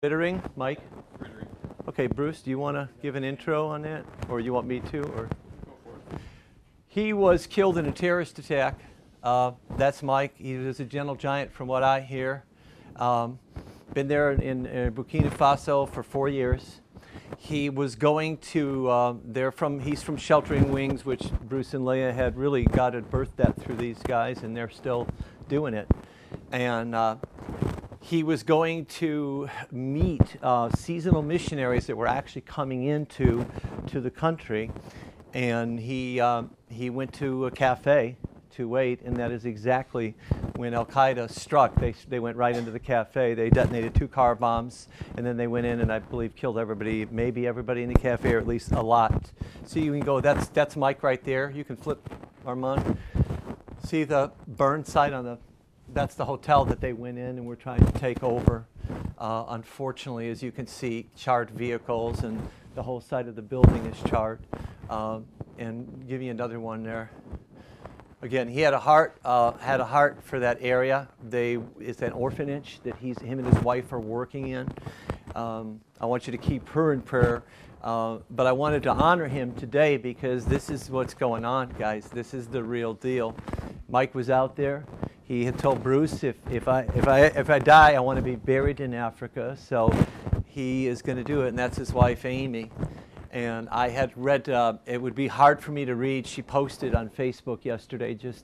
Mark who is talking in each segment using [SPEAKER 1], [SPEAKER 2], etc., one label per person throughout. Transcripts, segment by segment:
[SPEAKER 1] Bittering, Mike?
[SPEAKER 2] Frittering.
[SPEAKER 1] Okay, Bruce, do you want to give an intro on that? Or you want me to? Or
[SPEAKER 2] Go for it.
[SPEAKER 1] He was killed in a terrorist attack. That's Mike. He was a gentle giant from what I hear. Been there in Burkina Faso for 4 years. He was going to, he's from Sheltering Wings, which Bruce and Leah had really got to birth that through these guys, and they're still doing it. And he was going to meet seasonal missionaries that were actually coming into the country, and he went to a cafe to wait, and that is exactly when Al Qaeda struck. They went right into the cafe. They detonated 2 car bombs, and then they went in and I believe killed everybody, maybe everybody in the cafe, or at least a lot. So you can go. That's Mike right there. You can flip, Armand. See the burn site on the. That's the hotel that they went in and were trying to take over. Unfortunately, as you can see, charred vehicles and the whole side of the building is charred. And give me another one there. Again, he had a heart for that area. It's an orphanage that him and his wife are working in. I want you to keep her in prayer. But I wanted to honor him today because this is what's going on, guys. This is the real deal. Mike was out there. He had told Bruce, if I die, I want to be buried in Africa. So he is going to do it, and that's his wife, Amy. And I had read, it would be hard for me to read. She posted on Facebook yesterday just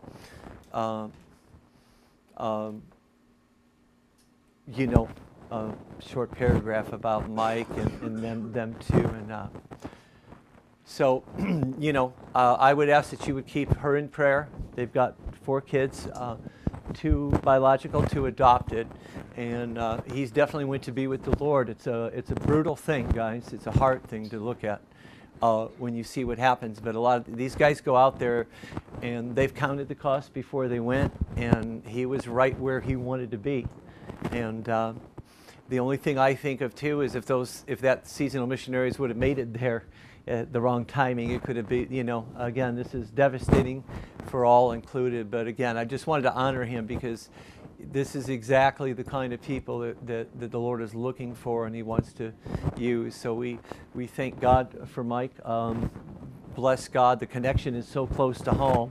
[SPEAKER 1] a short paragraph about Mike and them two. And so, I would ask that you would keep her in prayer. They've got 4 kids, 2 biological, 2 adopted, and he's definitely went to be with the Lord. It's a brutal thing, guys. It's a hard thing to look at when you see what happens. But a lot of these guys go out there, and they've counted the cost before they went, and he was right where he wanted to be. And the only thing I think of too is if that seasonal missionaries would have made it there at the wrong timing, it could have been, again, this is devastating for all included. But again, I just wanted to honor him because this is exactly the kind of people that the Lord is looking for and he wants to use. So we thank God for Mike. Bless God. The connection is so close to home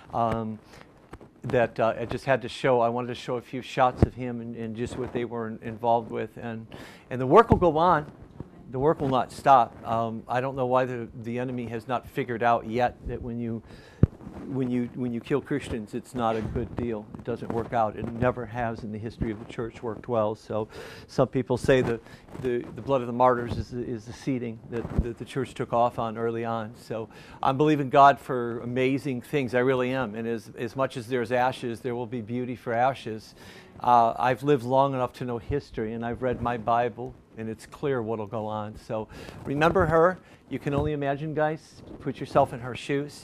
[SPEAKER 1] that I just had to show. I wanted to show a few shots of him and just what they were involved with. And the work will go on. The work will not stop. I don't know why the enemy has not figured out yet that when you kill Christians, it's not a good deal. It doesn't work out. It never has in the history of the church worked well. So some people say the blood of the martyrs is the seeding that the church took off on early on. So I'm believing God for amazing things. I really am. And as much as there's ashes, there will be beauty for ashes. I've lived long enough to know history, and I've read my Bible, and it's clear what'll go on. So remember her. You can only imagine, guys. Put yourself in her shoes.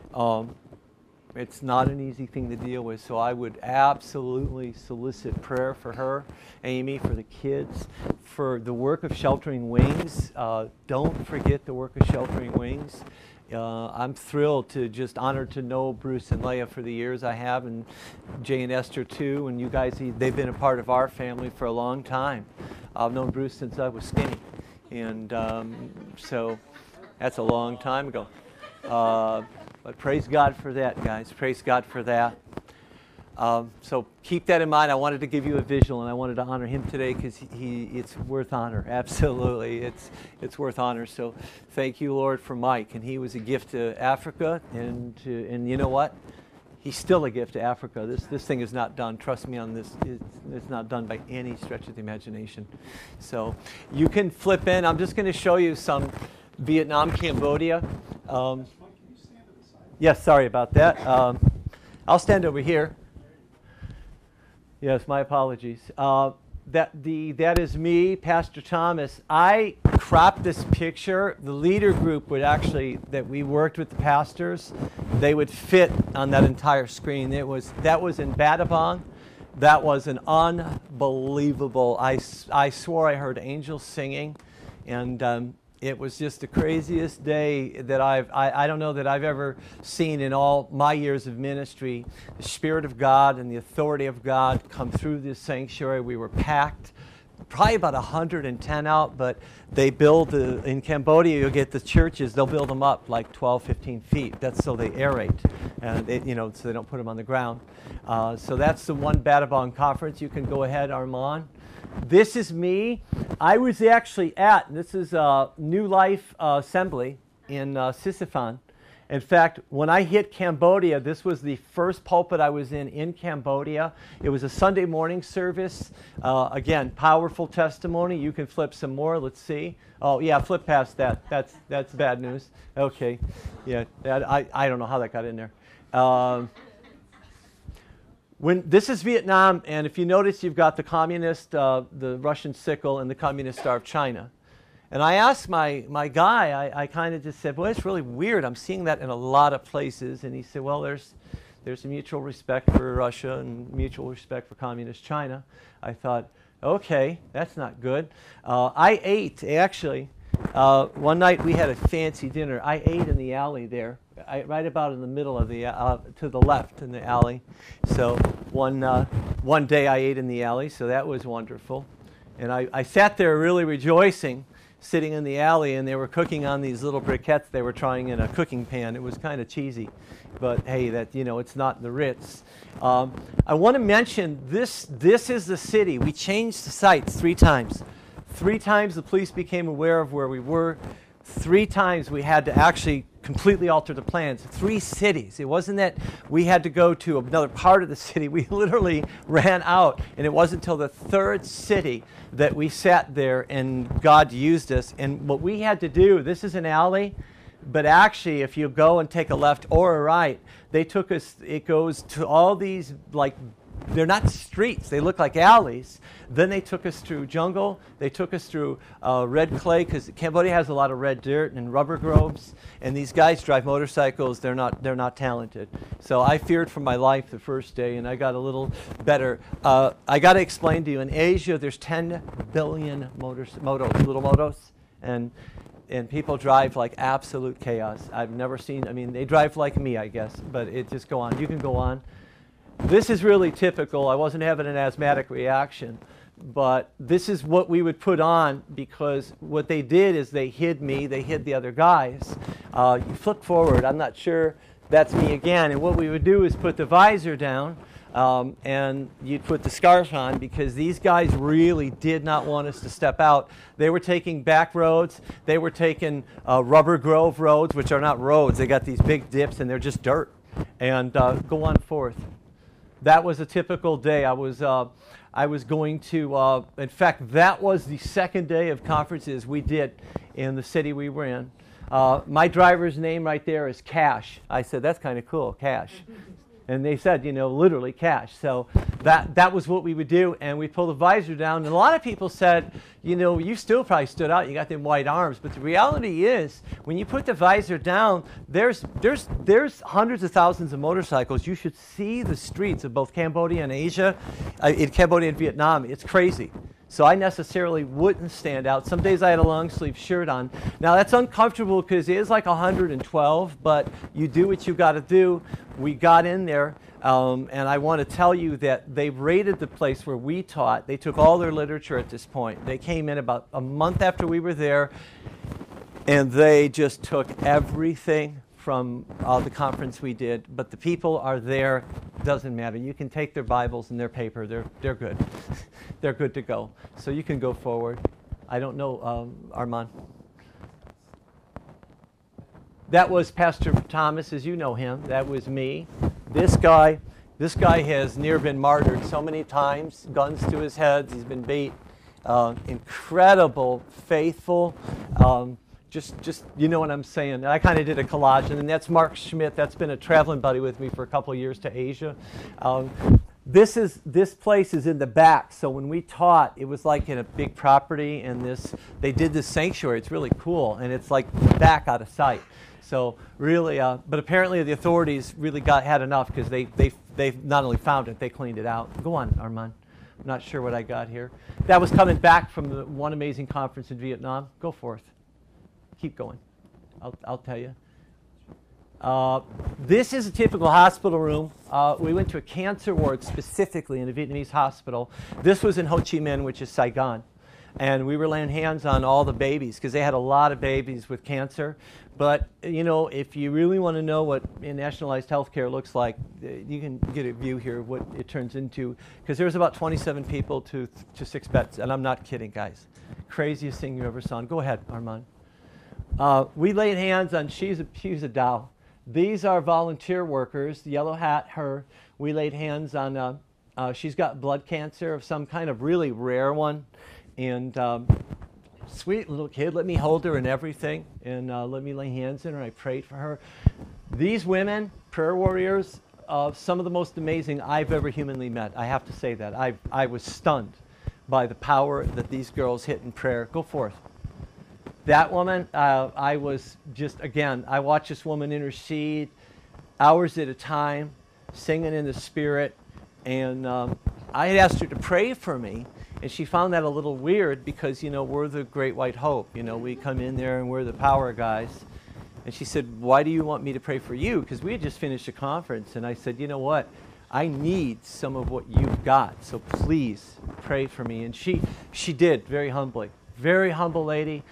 [SPEAKER 1] It's not an easy thing to deal with, so I would absolutely solicit prayer for her, Amy, for the kids, for the work of Sheltering Wings. Don't forget the work of Sheltering Wings. I'm thrilled to just honored to know Bruce and Leah for the years I have, and Jay and Esther too, and you guys, they've been a part of our family for a long time. I've known Bruce since I was skinny, and so that's a long time ago. But praise God for that, guys. Praise God for that. So keep that in mind. I wanted to give you a visual, and I wanted to honor him today because it's worth honor. Absolutely, it's worth honor. So thank you, Lord, for Mike. And he was a gift to Africa, and you know what? He's still a gift to Africa. This thing is not done. Trust me on this. It's not done by any stretch of the imagination. So you can flip in. I'm just going to show you some Vietnam, Cambodia. Yes, sorry about that. I'll stand over here. Yes, my apologies. That is me, Pastor Thomas. I cropped this picture. The leader group would actually, that we worked with the pastors, they would fit on that entire screen. That was in Battambang. That was an unbelievable. I swore I heard angels singing, and it was just the craziest day that I don't know that I've ever seen in all my years of ministry. The Spirit of God and the authority of God come through this sanctuary. We were packed. probably about 110 out, but they build, in Cambodia, you'll get the churches, they'll build them up like 12, 15 feet. That's so they aerate, and so they don't put them on the ground. So that's the one Battambang conference. You can go ahead, Armand. This is me. I was actually this is New Life Assembly in Sisyphon. In fact, when I hit Cambodia, this was the first pulpit I was in Cambodia. It was a Sunday morning service. Again, powerful testimony. You can flip some more. Let's see. Oh, yeah, flip past that. That's bad news. Okay. Yeah, I don't know how that got in there. This is Vietnam, and if you notice, you've got the communist, the Russian sickle, and the communist star of China. And I asked my guy, I kind of just said, well, it's really weird. I'm seeing that in a lot of places. And he said, well, there's a mutual respect for Russia and mutual respect for communist China. I thought, okay, that's not good. I ate, actually, one night we had a fancy dinner. I ate in the alley there, right about in the middle of the, to the left in the alley. So one day I ate in the alley, so that was wonderful. And I sat there really rejoicing, sitting in the alley, and they were cooking on these little briquettes they were trying in a cooking pan. It was kind of cheesy, but hey, it's not the Ritz. I want to mention this is the city. We changed the sites 3 times. 3 times the police became aware of where we were. 3 times we had to actually completely alter the plans. 3 cities. It wasn't that we had to go to another part of the city. We literally ran out, and it wasn't until the 3rd city that we sat there and God used us. And what we had to do, this is an alley, but actually if you go and take a left or a right, they took us, it goes to all these, like, they're not streets, they look like alleys. Then they took us through jungle, they took us through red clay, because Cambodia has a lot of red dirt and rubber groves, and these guys drive motorcycles, they're not talented. So I feared for my life the first day, and I got a little better. I got to explain to you, in Asia there's 10 billion little motos, and people drive like absolute chaos. I've never seen, they drive like me, I guess, but it just go on. You can go on. This is really typical. I wasn't having an asthmatic reaction, but this is what we would put on, because what they did is they hid me, they hid the other guys. You flip forward, I'm not sure, that's me again, and what we would do is put the visor down, and you'd put the scarf on, because these guys really did not want us to step out. They were taking back roads, they were taking rubber grove roads, which are not roads, they got these big dips and they're just dirt, and go on forth. That was a typical day. I was going to, in fact, that was the 2nd day of conferences we did in the city we were in. My driver's name right there is Cash. I said, that's kind of cool, Cash. And they said, literally Cash. So that was what we would do, and we pull the visor down. And a lot of people said, you still probably stood out. You got them white arms. But the reality is, when you put the visor down, there's hundreds of thousands of motorcycles. You should see the streets of both Cambodia and Asia, in Cambodia and Vietnam. It's crazy. So I necessarily wouldn't stand out. Some days I had a long sleeve shirt on. Now that's uncomfortable because it is like 112, but you do what you got to do. We got in there, and I want to tell you that they raided the place where we taught. They took all their literature at this point. They came in about a month after we were there, and they just took everything from the conference we did. But the people are there. Doesn't matter. You can take their Bibles and their paper. They're good. They're good to go. So you can go forward. I don't know, Armand. That was Pastor Thomas, as you know him. That was me. This guy has near been martyred so many times. Guns to his head. He's been beat. Incredible, faithful. Just you know what I'm saying. I kind of did a collage, and then that's Mark Schmidt. That's been a traveling buddy with me for a couple of years to Asia. This place is in the back, so when we taught, it was like in a big property, and they did this sanctuary. It's really cool, and it's like back out of sight. So really, but apparently the authorities really had enough, because they not only found it, they cleaned it out. Go on, Armand. I'm not sure what I got here. That was coming back from the one amazing conference in Vietnam. Go forth. Keep going. I'll tell you. This is a typical hospital room. We went to a cancer ward specifically in a Vietnamese hospital. This was in Ho Chi Minh, which is Saigon. And we were laying hands on all the babies because they had a lot of babies with cancer. But, you know, if you really want to know what nationalized healthcare looks like, you can get a view here of what it turns into. Because there's about 27 people to 6 beds. And I'm not kidding, guys. Craziest thing you ever saw. Go ahead, Armand. We laid hands on, she's a doll. These are volunteer workers, the yellow hat, her. We laid hands on, she's got blood cancer of some kind of really rare one. And sweet little kid, let me hold her and everything, and let me lay hands on her. I prayed for her. These women, prayer warriors, some of the most amazing I've ever humanly met. I have to say that. I was stunned by the power that these girls hit in prayer. Go forth. That woman, I was just, again, I watched this woman intercede hours at a time, singing in the Spirit, and I had asked her to pray for me. And she found that a little weird because, you know, we're the Great White Hope. You know, we come in there and we're the power guys. And she said, why do you want me to pray for you? Because we had just finished a conference. And I said, you know what? I need some of what you've got. So please pray for me. And she did, very humbly. Very humble lady.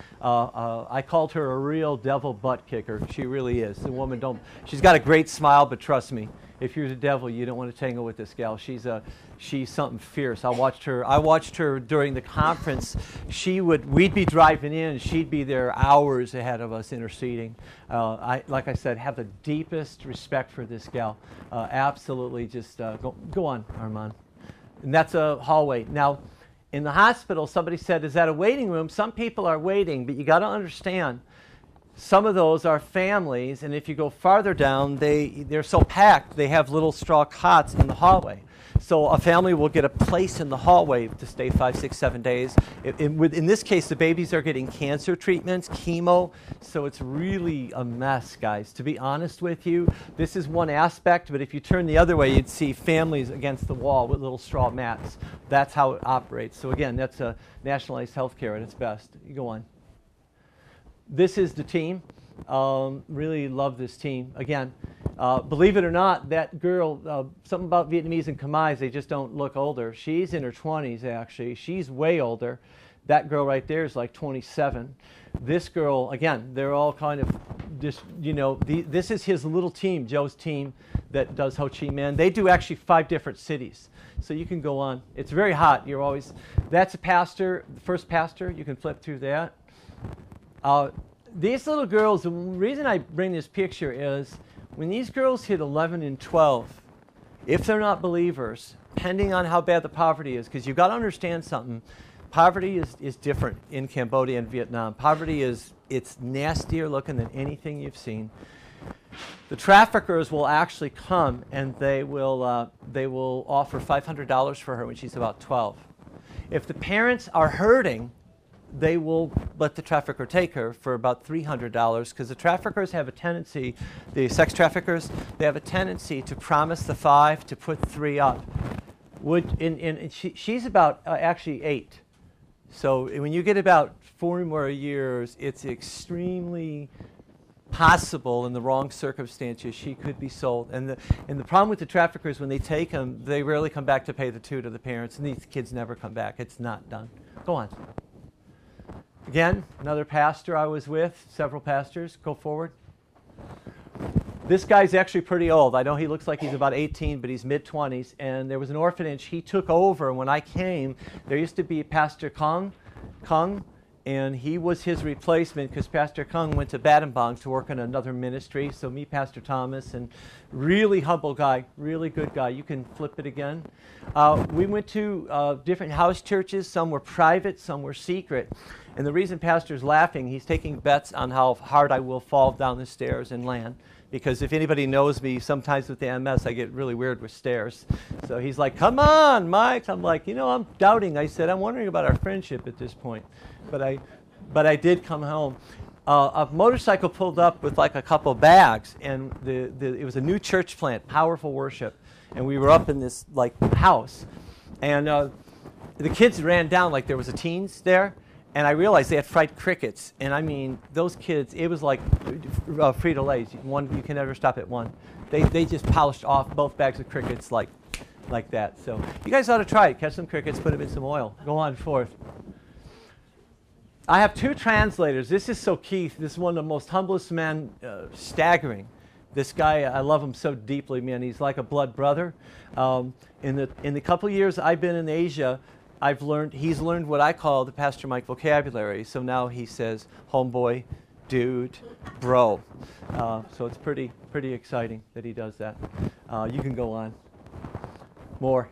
[SPEAKER 1] I called her a real devil butt kicker. She really is. The woman she's got a great smile, but trust me, if you're the devil, you don't want to tangle with this gal. She's something fierce. I watched her during the conference. We'd be driving in, and she'd be there hours ahead of us interceding. Like I said, have the deepest respect for this gal. Absolutely, just go on, Armand. And that's a hallway. Now, in the hospital, somebody said, is that a waiting room? Some people are waiting, but you got to understand, some of those are families, and if you go farther down, they're so packed, they have little straw cots in the hallway. So a family will get a place in the hallway to stay 5, 6, 7 days. In this case, the babies are getting cancer treatments, chemo, so it's really a mess, guys. To be honest with you, this is one aspect, but if you turn the other way, you'd see families against the wall with little straw mats. That's how it operates. So again, that's a nationalized healthcare at its best. You go on. This is the team. Really love this team. Again, believe it or not, that girl, something about Vietnamese and Khmer, they just don't look older. She's in her 20s, actually. She's way older. That girl right there is like 27. This girl, again, they're all kind of just, you know, this is his little team, Joe's team that does Ho Chi Minh. They do actually 5 different cities. So you can go on. It's very hot. That's a pastor, the first pastor. You can flip through that. These little girls, the reason I bring this picture is when these girls hit 11 and 12, if they're not believers, depending on how bad the poverty is, because you've got to understand something, poverty is different in Cambodia and Vietnam. Poverty it's nastier looking than anything you've seen. The traffickers will actually come and they will offer $500 for her when she's about 12. If the parents are hurting, they will let the trafficker take her for about $300 because the traffickers have a tendency, the sex traffickers, they have a tendency to promise the 5 to put 3 up. She's about actually 8. So when you get about 4 more years, it's extremely possible in the wrong circumstances she could be sold. And the problem with the traffickers, when they take them, they rarely come back to pay the 2 to the parents, and these kids never come back. It's not done. Go on. Again, another pastor I was with, several pastors. Go forward. This guy's actually pretty old. I know he looks like he's about 18, but he's mid-20s. And there was an orphanage he took over. And when I came, there used to be Pastor Kung, and he was his replacement because Pastor Kung went to Battambang to work in another ministry. So me, Pastor Thomas, and really humble guy, really good guy. You can flip it again. We went to different house churches. Some were private, some were secret. And the reason Pastor's laughing, he's taking bets on how hard I will fall down the stairs and land. Because if anybody knows me, sometimes with the MS, I get really weird with stairs. So he's like, come on, Mike. I'm like, you know, I'm doubting. I said, I'm wondering about our friendship at this point. But I did come home. A motorcycle pulled up with like a couple bags, and it was a new church plant, powerful worship. And we were up in this like house. And the kids ran down like there was a teens there. And I realized they had fried crickets. And I mean, those kids, it was like Frito-Lays. You can never stop at one. They just polished off both bags of crickets like that. So you guys ought to try it. Catch some crickets, put them in some oil. Go on forth. I have two translators. This is so Keith. This is one of the most humblest men, staggering. This guy, I love him so deeply, man. He's like a blood brother. In the couple of years I've been in Asia, he's learned what I call the Pastor Mike vocabulary. So now he says, homeboy, dude, bro. So it's pretty exciting that he does that. You can go on. More.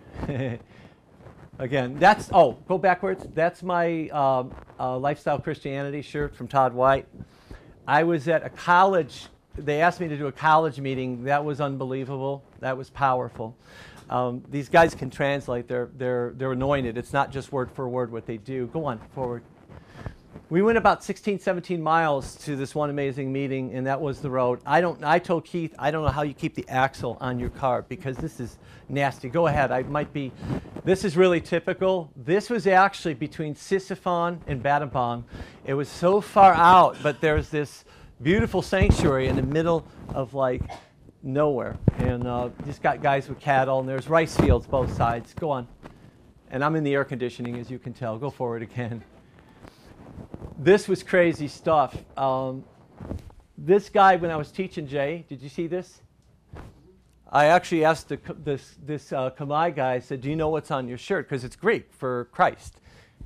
[SPEAKER 1] Again, go backwards. That's my Lifestyle Christianity shirt from Todd White. I was at a college. They asked me to do a college meeting. That was unbelievable. That was powerful. These guys can translate. They're anointed. It's not just word for word what they do. Go on, forward. We went about 16, 17 miles to this one amazing meeting, and that was the road. I told Keith, I don't know how you keep the axle on your car because this is nasty. Go ahead. This is really typical. This was actually between Sisyphon and Battambang. It was so far out, but there's this beautiful sanctuary in the middle of like nowhere. And just got guys with cattle, and there's rice fields both sides. Go on. And I'm in the air conditioning, as you can tell. Go forward again. This was crazy stuff. This guy, when I was teaching Jay, did you see this? I actually asked this Khmer guy, I said, do you know what's on your shirt? Because it's Greek for Christ.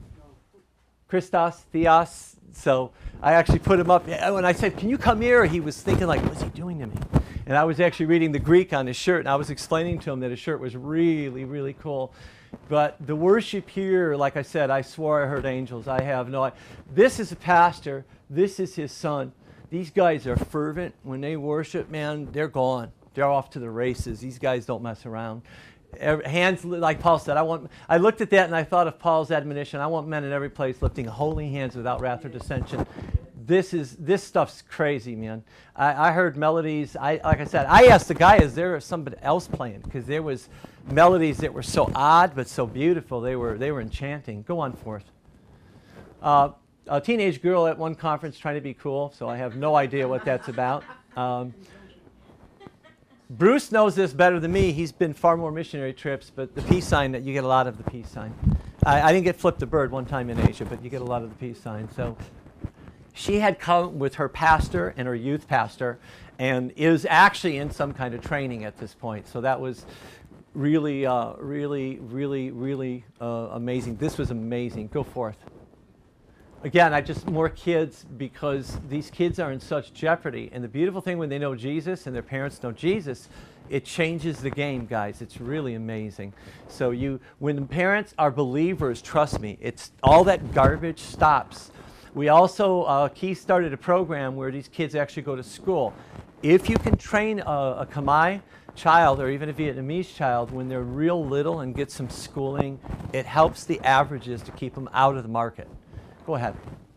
[SPEAKER 1] Christos, Theos. So I actually put him up. When I said, can you come here? He was thinking like, what's he doing to me? And I was actually reading the Greek on his shirt, and I was explaining to him that his shirt was really, really cool. But the worship here, like I said, I swore I heard angels. I have no idea. This is a pastor. This is his son. These guys are fervent. When they worship, man, they're gone. They're off to the races. These guys don't mess around. Hands, like Paul said, I looked at that and I thought of Paul's admonition. I want men in every place lifting holy hands without wrath or dissension. This stuff's crazy, man. I heard melodies. Like I said, I asked the guy, is there somebody else playing? Because there was melodies that were so odd but so beautiful. They were enchanting. Go on forth. A teenage girl at one conference trying to be cool, so I have no idea what that's about. Bruce knows this better than me. He's been far more missionary trips, but the peace sign, that you get a lot of the peace sign. I didn't get flipped the bird one time in Asia, but you get a lot of the peace sign. So she had come with her pastor and her youth pastor, and is actually in some kind of training at this point. So that was really, really, really, really amazing. This was amazing. Go forth. Again, more kids, because these kids are in such jeopardy. And the beautiful thing when they know Jesus and their parents know Jesus, it changes the game, guys. It's really amazing. So when the parents are believers, trust me, it's all that garbage stops. We also, Keith started a program where these kids actually go to school. If you can train a Khmer child or even a Vietnamese child when they're real little and get some schooling, it helps the averages to keep them out of the market. Go ahead.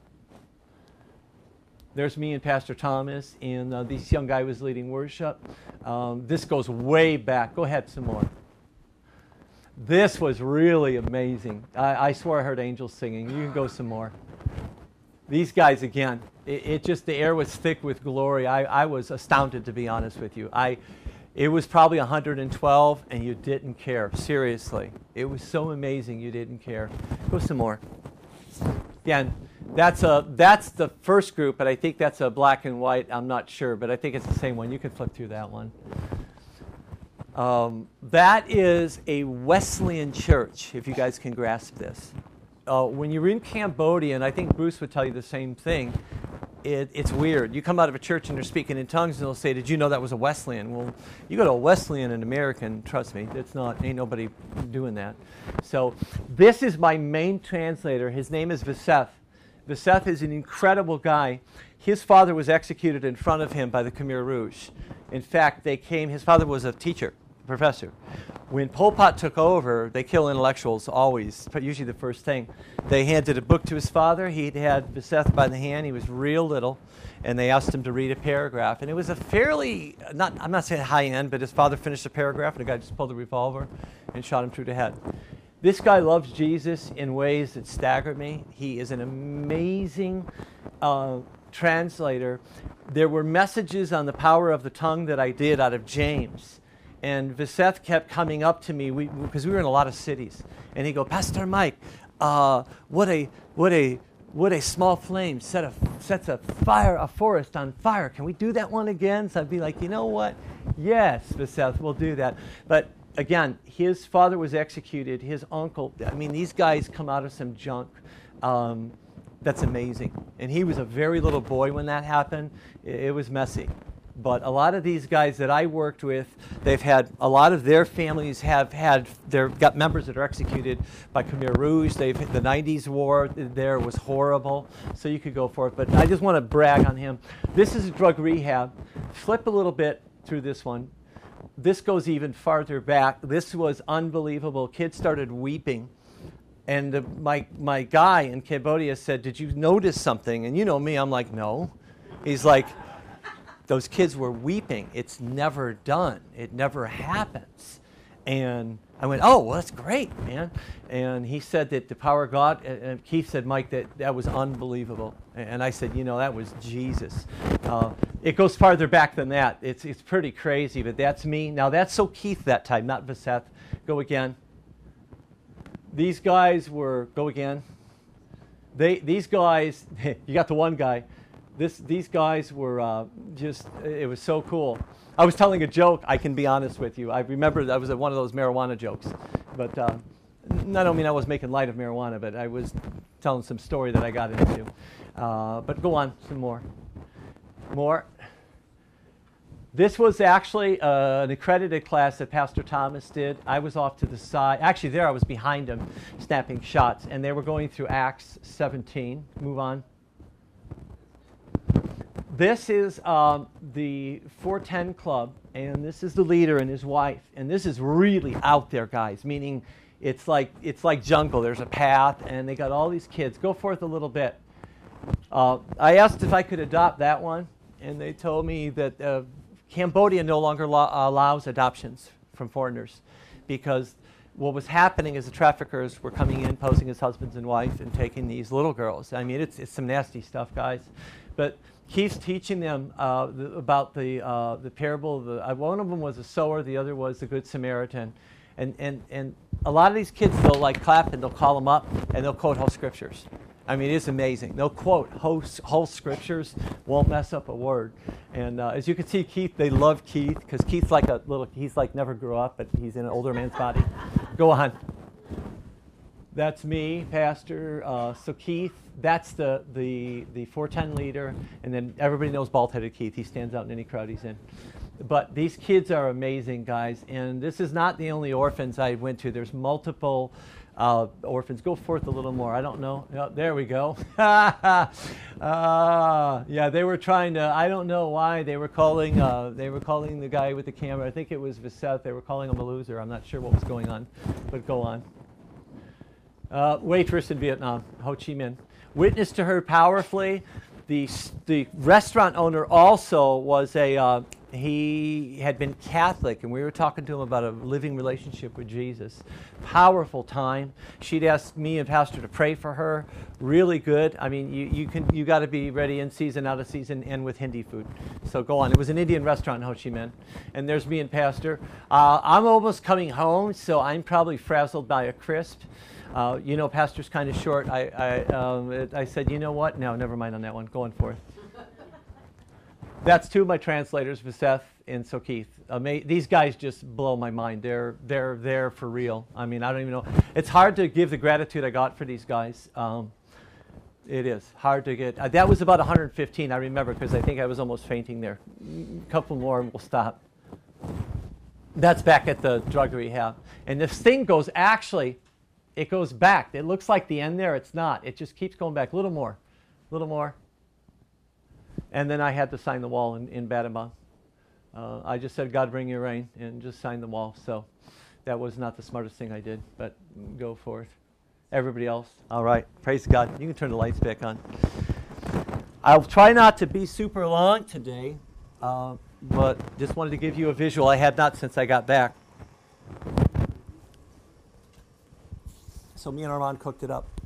[SPEAKER 1] There's me and Pastor Thomas, and this young guy was leading worship. This goes way back. Go ahead some more. This was really amazing. I swore I heard angels singing. You can go some more. These guys, again, the air was thick with glory. I was astounded, to be honest with you. It was probably 112, and you didn't care. Seriously. It was so amazing you didn't care. Go some more. Again, that's the first group, but I think that's a black and white. I'm not sure, but I think it's the same one. You can flip through that one. That is a Wesleyan church, if you guys can grasp this. When you're in Cambodia, and I think Bruce would tell you the same thing, it's weird. You come out of a church and they're speaking in tongues, and they'll say, did you know that was a Wesleyan? Well, you go to a Wesleyan in America, and trust me, ain't nobody doing that. So this is my main translator. His name is Viseth. Viseth is an incredible guy. His father was executed in front of him by the Khmer Rouge. In fact, his father was a teacher, professor. When Pol Pot took over, they kill intellectuals always, usually the first thing. They handed a book to his father. He'd had Viseth by the hand. He was real little, and they asked him to read a paragraph. And it was a fairly, I'm not saying high end, but his father finished a paragraph, and the guy just pulled a revolver and shot him through the head. This guy loves Jesus in ways that staggered me. He is an amazing translator. There were messages on the power of the tongue that I did out of James. And Viseth kept coming up to me because we were in a lot of cities, and he'd go, Pastor Mike, what a would a small flame sets a forest on fire? Can we do that one again? So I'd be like, you know what? Yes, Seth, we'll do that. But again, his father was executed. His uncle, I mean, these guys come out of some junk. That's amazing. And he was a very little boy when that happened. It was messy. But a lot of these guys that I worked with, they've had, a lot of their families they've got members that are executed by Khmer Rouge. The 90s war there was horrible. So you could go for it. But I just want to brag on him. This is drug rehab. Flip a little bit through this one. This goes even farther back. This was unbelievable. Kids started weeping. And my guy in Cambodia said, did you notice something? And you know me, I'm like, no. He's like, those kids were weeping. It's never done. It never happens. And I went, oh, well, that's great, man. And he said that the power of God, and Keith said, Mike, that was unbelievable. And I said, you know, that was Jesus. It goes farther back than that. It's pretty crazy, but that's me. Now, that's so Keith that time, not Vaseth. Go again. These guys were, go again. These guys, you got the one guy. These guys were it was so cool. I was telling a joke, I can be honest with you. I remember that was one of those marijuana jokes. But I don't mean I was making light of marijuana, but I was telling some story that I got into. But go on, some more. More. This was actually an accredited class that Pastor Thomas did. I was off to the side. Actually, there I was behind him, snapping shots. And they were going through Acts 17. Move on. This is the 410 Club, and this is the leader and his wife. And this is really out there, guys, meaning it's like jungle. There's a path, and they got all these kids. Go forth a little bit. I asked if I could adopt that one, and they told me that Cambodia no longer allows adoptions from foreigners because what was happening is the traffickers were coming in, posing as husbands and wife, and taking these little girls. I mean, it's some nasty stuff, guys. But Keith's teaching them about the parable. One of them was a sower, the other was the Good Samaritan. And a lot of these kids, they'll like clap and they'll call them up and they'll quote whole scriptures. I mean, it's amazing. They'll quote whole scriptures, won't mess up a word. And as you can see, Keith, they love Keith because Keith's like he's like never grew up, but he's in an older man's body. Go on. That's me, Pastor. So Keith, that's the 410 leader, and then everybody knows bald-headed Keith. He stands out in any crowd he's in. But these kids are amazing, guys. And this is not the only orphans I went to. There's multiple orphans. Go forth a little more. I don't know. Oh, there we go. Yeah, they were trying to. I don't know why they were calling. They were calling the guy with the camera. I think it was Vaseth. They were calling him a loser. I'm not sure what was going on, but go on. Waitress in Vietnam, Ho Chi Minh. Witnessed to her powerfully. The restaurant owner also was he had been Catholic, and we were talking to him about a living relationship with Jesus. Powerful time. She'd asked me and Pastor to pray for her. Really good. I mean, you got to be ready in season, out of season, and with Hindi food. So go on. It was an Indian restaurant in Ho Chi Minh, and there's me and Pastor. I'm almost coming home, so I'm probably frazzled by a crisp. Pastor's kind of short. I said, you know what? No, never mind on that one. Going forth. That's two of my translators, Vaseth and so Keith. These guys just blow my mind. They're there for real. I mean, I don't even know. It's hard to give the gratitude I got for these guys. It is hard to get. That was about 115, I remember, because I think I was almost fainting there. A couple more and we'll stop. That's back at the drug rehab. And this thing goes, actually, it goes back. It looks like the end there. It's not. It just keeps going back. A little more. A little more. And then I had to sign the wall in Battambang. I just said, God, bring your rain, and just signed the wall. So that was not the smartest thing I did, but go forth. Everybody else? All right. Praise God. You can turn the lights back on. I'll try not to be super long today, but just wanted to give you a visual. I had not since I got back. So me and Armand cooked it up.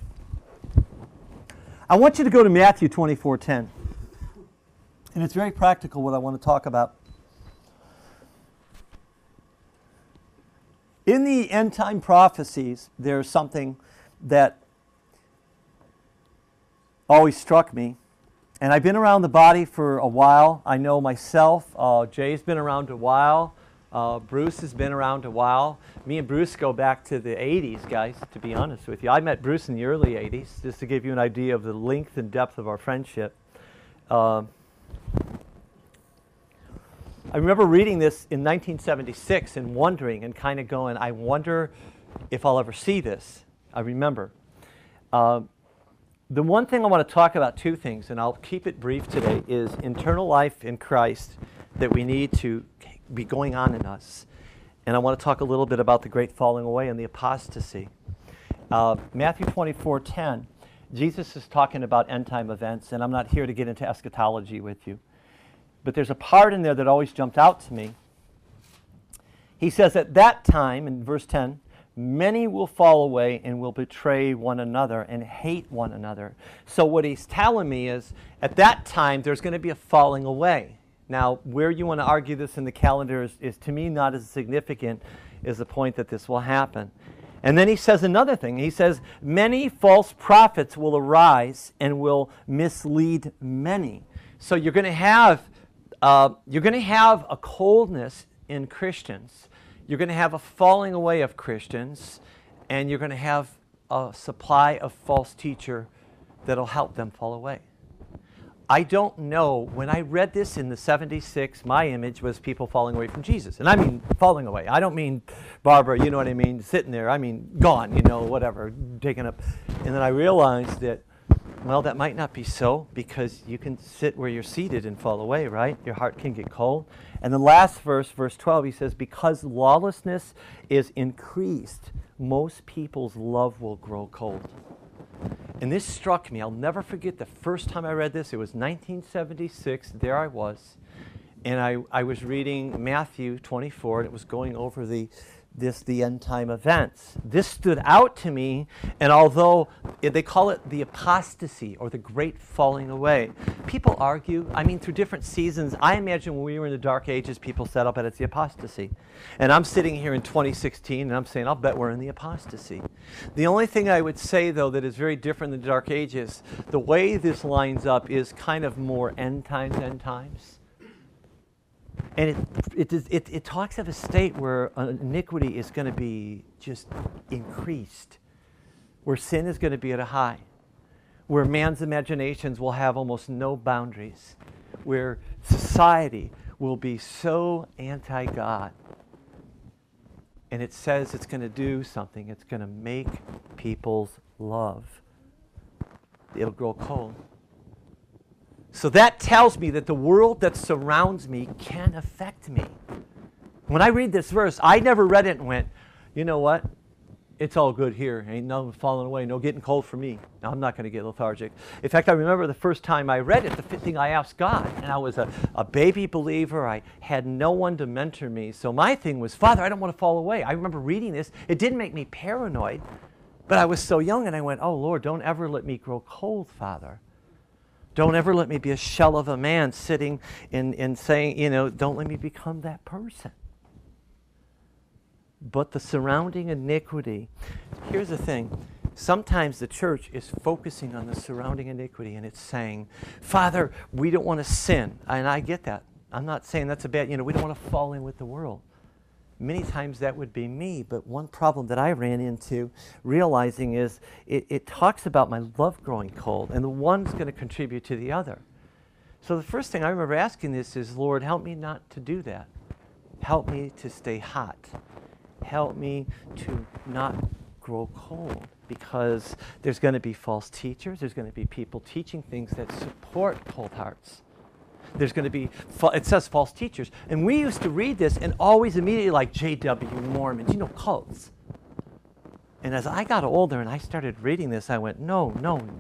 [SPEAKER 1] I want you to go to Matthew 24:10. And it's very practical what I want to talk about. In the end time prophecies, there's something that always struck me. And I've been around the body for a while. I know myself. Jay's been around a while. Bruce has been around a while. Me and Bruce go back to the 80s, guys, to be honest with you. I met Bruce in the early 80s, just to give you an idea of the length and depth of our friendship. I remember reading this in 1976 and wondering and kind of going, I wonder if I'll ever see this. I remember. The one thing I want to talk about, two things, and I'll keep it brief today, is internal life in Christ that we need to be going on in us. And I want to talk a little bit about the great falling away and the apostasy. Matthew 24:10, Jesus is talking about end-time events, and I'm not here to get into eschatology with you. But there's a part in there that always jumped out to me. He says, at that time, in verse 10, many will fall away and will betray one another and hate one another. So what he's telling me is, at that time, there's going to be a falling away. Now, where you want to argue this in the calendar is to me not as significant as the point that this will happen. And then he says another thing. He says, many false prophets will arise and will mislead many. So you're going to have a coldness in Christians. You're going to have a falling away of Christians, and you're going to have a supply of false teacher that'll help them fall away. I don't know. When I read this in the 76, my image was people falling away from Jesus. And I mean falling away. I don't mean Barbara, you know what I mean, sitting there. I mean gone, whatever, taken up. And then I realized that, well, that might not be so, because you can sit where you're seated and fall away, right? Your heart can get cold. And the last verse, verse 12, he says, because lawlessness is increased, most people's love will grow cold. And this struck me. I'll never forget the first time I read this. It was 1976. There I was. And I was reading Matthew 24, and it was going over the end time events. This stood out to me, and although they call it the apostasy or the great falling away, people argue, through different seasons. I imagine when we were in the dark ages, people said, I'll bet it's the apostasy. And I'm sitting here in 2016, and I'm saying, I'll bet we're in the apostasy. The only thing I would say, though, that is very different than the dark ages, the way this lines up is kind of more end times. And it talks of a state where iniquity is going to be just increased, where sin is going to be at a high, where man's imaginations will have almost no boundaries, where society will be so anti-God. And it says it's going to do something. It's going to make people's love. It'll grow cold. So that tells me that the world that surrounds me can affect me. When I read this verse, I never read it and went, you know what? It's all good here. Ain't no falling away, no getting cold for me. Now, I'm not going to get lethargic. In fact, I remember the first time I read it, the thing I asked God, and I was a baby believer. I had no one to mentor me. So my thing was, Father, I don't want to fall away. I remember reading this. It didn't make me paranoid, but I was so young, and I went, oh, Lord, don't ever let me grow cold, Father. Don't ever let me be a shell of a man sitting and saying, don't let me become that person. But the surrounding iniquity, here's the thing. Sometimes the church is focusing on the surrounding iniquity, and it's saying, Father, we don't want to sin. And I get that. I'm not saying that's a bad, we don't want to fall in with the world. Many times that would be me, but one problem that I ran into realizing is it talks about my love growing cold, and the one's going to contribute to the other. So the first thing I remember asking this is, Lord, help me not to do that. Help me to stay hot. Help me to not grow cold, because there's going to be false teachers. There's going to be people teaching things that support cold hearts. There's going to be, it says false teachers. And we used to read this and always immediately like J.W. Mormons, cults. And as I got older and I started reading this, I went, no.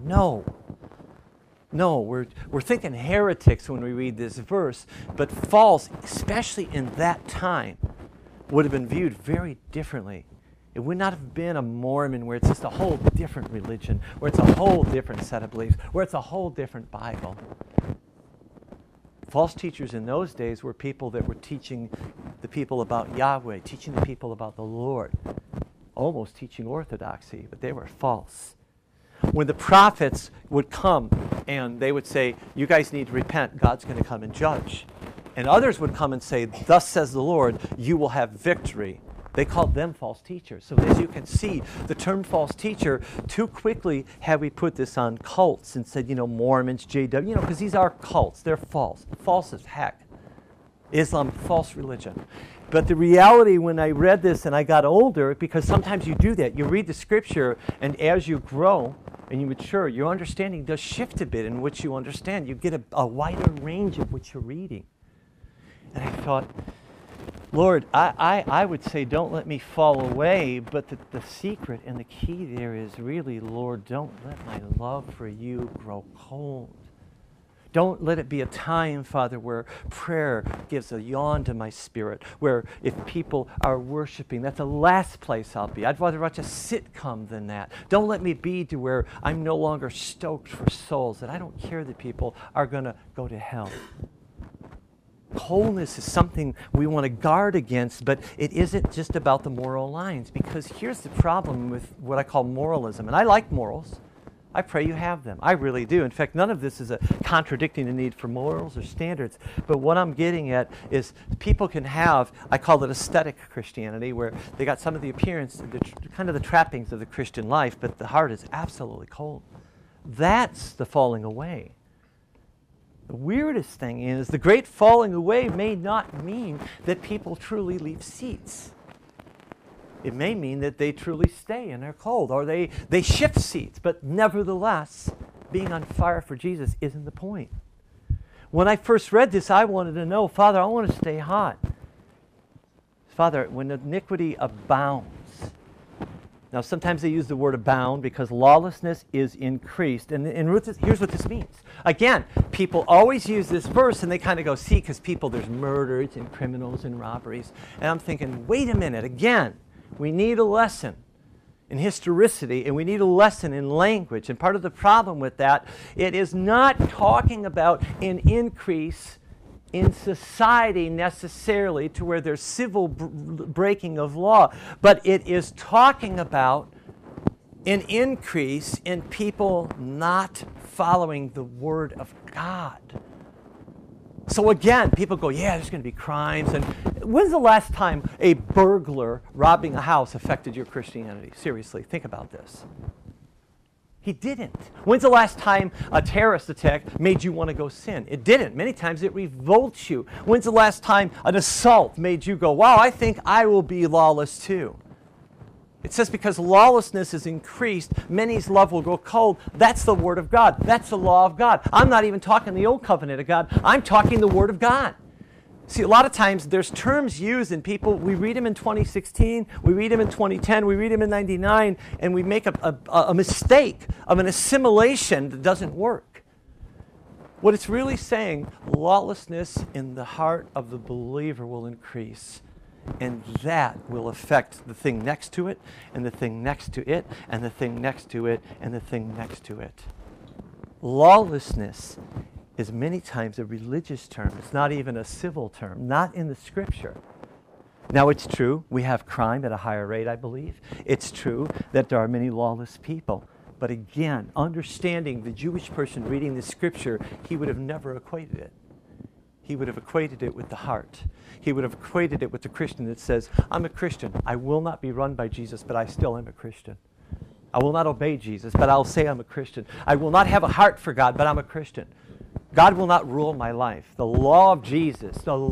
[SPEAKER 1] No, we're thinking heretics when we read this verse, but false, especially in that time, would have been viewed very differently. It would not have been a Mormon where it's just a whole different religion, where it's a whole different set of beliefs, where it's a whole different Bible. False teachers in those days were people that were teaching the people about Yahweh, teaching the people about the Lord, almost teaching orthodoxy, but they were false. When the prophets would come and they would say, you guys need to repent, God's going to come and judge. And others would come and say, thus says the Lord, you will have victory. They called them false teachers. So as you can see, the term false teacher, too quickly have we put this on cults and said, Mormons, JW, because these are cults. They're false. False as heck. Islam, false religion. But the reality when I read this and I got older, because sometimes you do that. You read the scripture, and as you grow and you mature, your understanding does shift a bit in which you understand. You get a wider range of what you're reading. And I thought, Lord, I would say don't let me fall away, but the secret and the key there is really, Lord, don't let my love for you grow cold. Don't let it be a time, Father, where prayer gives a yawn to my spirit, where if people are worshiping, that's the last place I'll be. I'd rather watch a sitcom than that. Don't let me be to where I'm no longer stoked for souls, that I don't care that people are going to go to hell. Wholeness is something we want to guard against, but it isn't just about the moral lines, because here's the problem with what I call moralism. And I like morals. I pray you have them. I really do. In fact, none of this is contradicting the need for morals or standards. But what I'm getting at is people can have, I call it aesthetic Christianity, where they got some of the appearance, kind of the trappings of the Christian life, but the heart is absolutely cold. That's the falling away. The weirdest thing is the great falling away may not mean that people truly leave seats. It may mean that they truly stay and are cold, or they shift seats, but nevertheless, being on fire for Jesus isn't the point. When I first read this, I wanted to know, Father, I want to stay hot. Father, when iniquity abounds, now, sometimes they use the word abound because lawlessness is increased. And here's what this means. Again, people always use this verse and they kind of go, see, because there's murders and criminals and robberies. And I'm thinking, wait a minute, again, we need a lesson in historicity and we need a lesson in language. And part of the problem with that, it is not talking about an increase in society necessarily to where there's civil breaking of law, but it is talking about an increase in people not following the Word of God. So again, people go, yeah, there's going to be crimes. And when's the last time a burglar robbing a house affected your Christianity? Seriously, think about this. He didn't. When's the last time a terrorist attack made you want to go sin? It didn't. Many times it revolts you. When's the last time an assault made you go, wow, I think I will be lawless too? It says because lawlessness is increased, many's love will go cold. That's the Word of God. That's the law of God. I'm not even talking the Old Covenant of God. I'm talking the Word of God. See, a lot of times there's terms used and people, we read them in 2016, we read them in 2010, we read them in 99, and we make a mistake of an assimilation that doesn't work. What it's really saying, lawlessness in the heart of the believer will increase. And that will affect the thing next to it, and the thing next to it, and the thing next to it, and the thing next to it. Lawlessness is many times a religious term. It's not even a civil term, not in the Scripture. Now, it's true, we have crime at a higher rate, I believe. It's true that there are many lawless people. But again, understanding the Jewish person reading the Scripture, he would have never equated it. He would have equated it with the heart. He would have equated it with the Christian that says, I'm a Christian. I will not be run by Jesus, but I still am a Christian. I will not obey Jesus, but I'll say I'm a Christian. I will not have a heart for God, but I'm a Christian. God will not rule my life. The law of Jesus,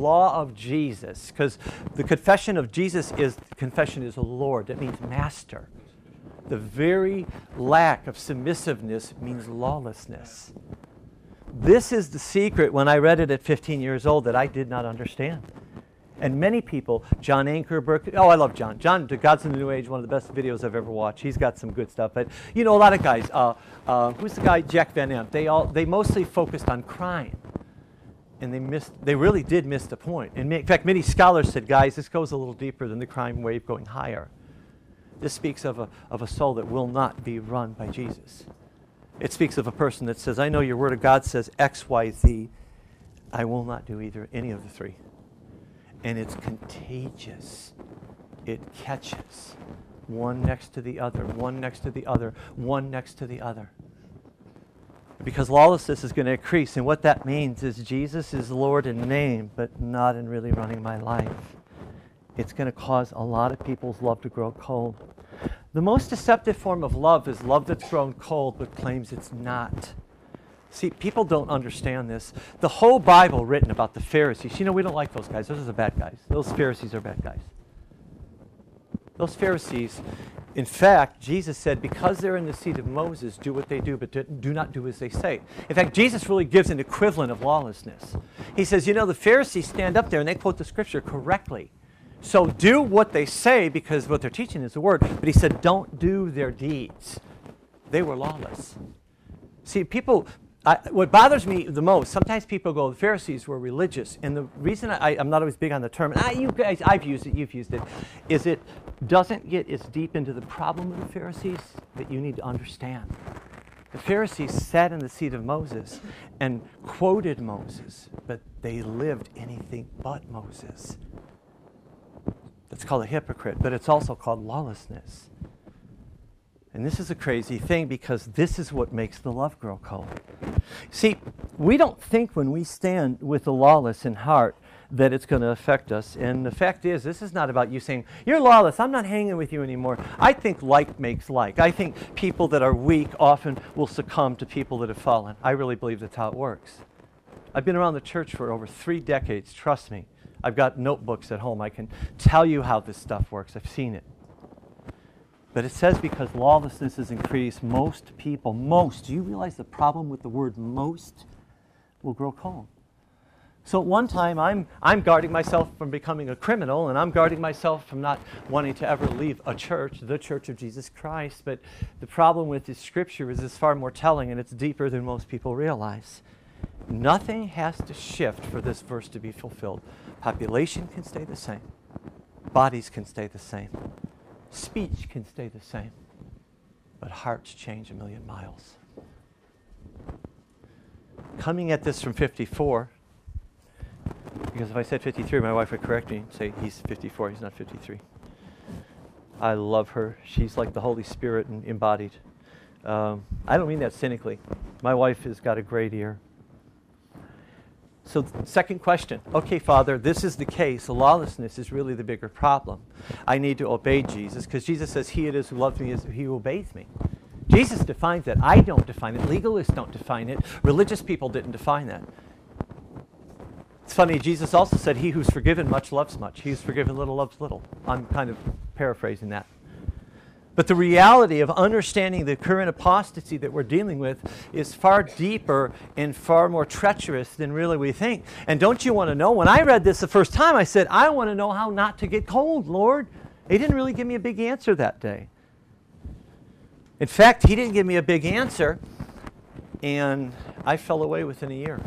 [SPEAKER 1] because the confession of Jesus is, confession is Lord. That means master. The very lack of submissiveness means lawlessness. This is the secret when I read it at 15 years old that I did not understand. And many people, John Ankerberg, I love John. John, God's in the New Age, one of the best videos I've ever watched. He's got some good stuff. But, a lot of guys, who's the guy, Jack Van Impe, they mostly focused on crime. And they really did miss the point. And in fact, many scholars said, guys, this goes a little deeper than the crime wave going higher. This speaks of a soul that will not be run by Jesus. It speaks of a person that says, I know your Word of God says X, Y, Z. I will not do any of the three. And it's contagious. It catches. one next to the other, one next to the other, one next to the other. Because lawlessness is going to increase, and what that means is Jesus is Lord in name, but not in really running my life. It's going to cause a lot of people's love to grow cold. The most deceptive form of love is love that's grown cold but claims it's not. See, people don't understand this. The whole Bible written about the Pharisees, we don't like those guys. Those are the bad guys. Those Pharisees are bad guys. Those Pharisees, in fact, Jesus said, because they're in the seat of Moses, do what they do, but do not do as they say. In fact, Jesus really gives an equivalent of lawlessness. He says, the Pharisees stand up there and they quote the scripture correctly. So do what they say because what they're teaching is the word. But he said, don't do their deeds. They were lawless. See, what bothers me the most, sometimes people go, the Pharisees were religious. And the reason I'm not always big on the term, you guys, I've used it, you've used it, is it doesn't get as deep into the problem of the Pharisees that you need to understand. The Pharisees sat in the seat of Moses and quoted Moses, but they lived anything but Moses. That's called a hypocrite, but it's also called lawlessness. And this is a crazy thing because this is what makes the love grow cold. See, we don't think when we stand with the lawless in heart that it's going to affect us. And the fact is, this is not about you saying, you're lawless, I'm not hanging with you anymore. I think like makes like. I think people that are weak often will succumb to people that have fallen. I really believe that's how it works. I've been around the church for over 3 decades, trust me. I've got notebooks at home. I can tell you how this stuff works. I've seen it. But it says because lawlessness has increased, most, do you realize the problem with the word most will grow cold? So at one time, I'm guarding myself from becoming a criminal, and I'm guarding myself from not wanting to ever leave a church, the Church of Jesus Christ. But the problem with this scripture is it's far more telling, and it's deeper than most people realize. Nothing has to shift for this verse to be fulfilled. Population can stay the same. Bodies can stay the same. Speech can stay the same. But hearts change a million miles. Coming at this from 54, because if I said 53, my wife would correct me and say he's 54, he's not 53. I love her. She's like the Holy Spirit embodied. I don't mean that cynically. My wife has got a great ear. So second question. Okay, Father, this is the case. Lawlessness is really the bigger problem. I need to obey Jesus because Jesus says, he it is who loves me is he who obeys me. Jesus defines that. I don't define it. Legalists don't define it. Religious people didn't define that. It's funny, Jesus also said, he who's forgiven much loves much. He who's forgiven little loves little. I'm kind of paraphrasing that. But the reality of understanding the current apostasy that we're dealing with is far deeper and far more treacherous than really we think. And don't you want to know, when I read this the first time, I said, I want to know how not to get cold, Lord. He didn't really give me a big answer that day. In fact, he didn't give me a big answer, and I fell away within a year.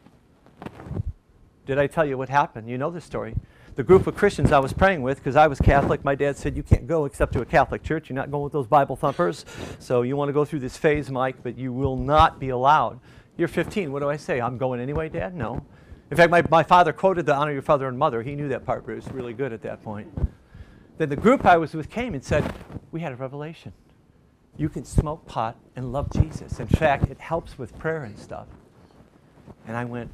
[SPEAKER 1] Did I tell you what happened? You know the story. The group of Christians I was praying with, because I was Catholic, my dad said, you can't go except to a Catholic church. You're not going with those Bible thumpers. So you want to go through this phase, Mike, but you will not be allowed. You're 15. What do I say? I'm going anyway, Dad? No. In fact, my father quoted the honor your father and mother. He knew that part, but it was really good at that point. Then the group I was with came and said, we had a revelation. You can smoke pot and love Jesus. In fact, it helps with prayer and stuff. And I went,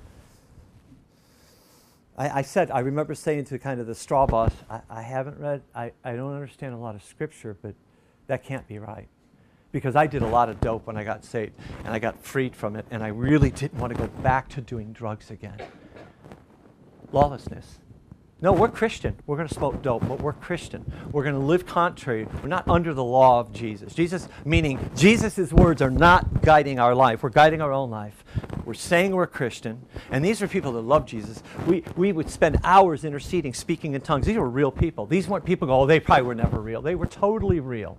[SPEAKER 1] I remember saying to kind of the straw boss, I haven't read, I don't understand a lot of scripture, but that can't be right. Because I did a lot of dope when I got saved, and I got freed from it, and I really didn't want to go back to doing drugs again. Lawlessness. No, we're Christian. We're going to smoke dope, but we're Christian. We're going to live contrary. We're not under the law of Jesus. Jesus, meaning Jesus' words are not guiding our life. We're guiding our own life. We're saying we're Christian. And these are people that love Jesus. We would spend hours interceding, speaking in tongues. These were real people. These weren't people go, oh, they probably were never real. They were totally real.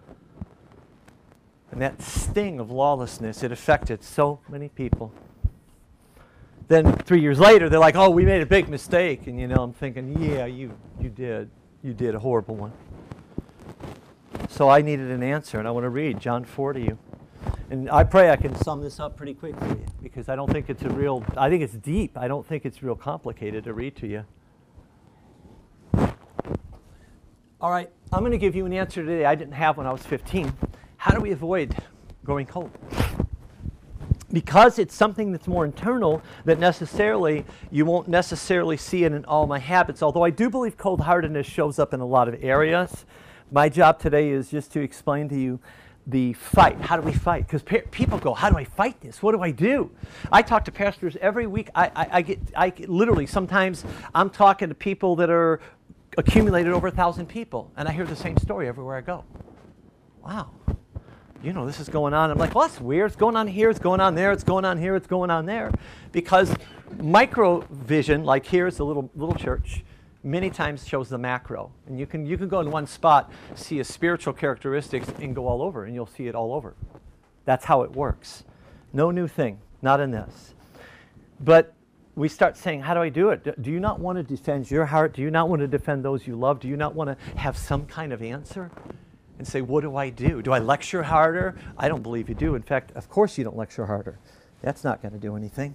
[SPEAKER 1] And that sting of lawlessness, it affected so many people. Then 3 years later, they're like, oh, we made a big mistake. And, I'm thinking, yeah, you did. You did a horrible one. So I needed an answer, and I want to read John 4 to you. And I pray I can sum this up pretty quick for you, because I don't think it's I think it's deep. I don't think it's real complicated to read to you. All right, I'm going to give you an answer today I didn't have when I was 15. How do we avoid growing cold? Because it's something that's more internal, that necessarily you won't necessarily see it in all my habits. Although I do believe cold-heartedness shows up in a lot of areas. My job today is just to explain to you the fight. How do we fight? Because people go, how do I fight this? What do I do? I talk to pastors every week. I get literally, sometimes I'm talking to people that are accumulated over 1,000 people, and I hear the same story everywhere I go. Wow. You know, this is going on. I'm like, well, that's weird. It's going on here. It's going on there. It's going on here. It's going on there. Because micro vision, like here's a little church, many times shows the macro. And you can go in one spot, see a spiritual characteristics, and go all over, and you'll see it all over. That's how it works. No new thing. Not in this. But we start saying, how do I do it? Do you not want to defend your heart? Do you not want to defend those you love? Do you not want to have some kind of answer? And say, what do I do? Do I lecture harder? I don't believe you do. In fact, of course you don't lecture harder. That's not going to do anything.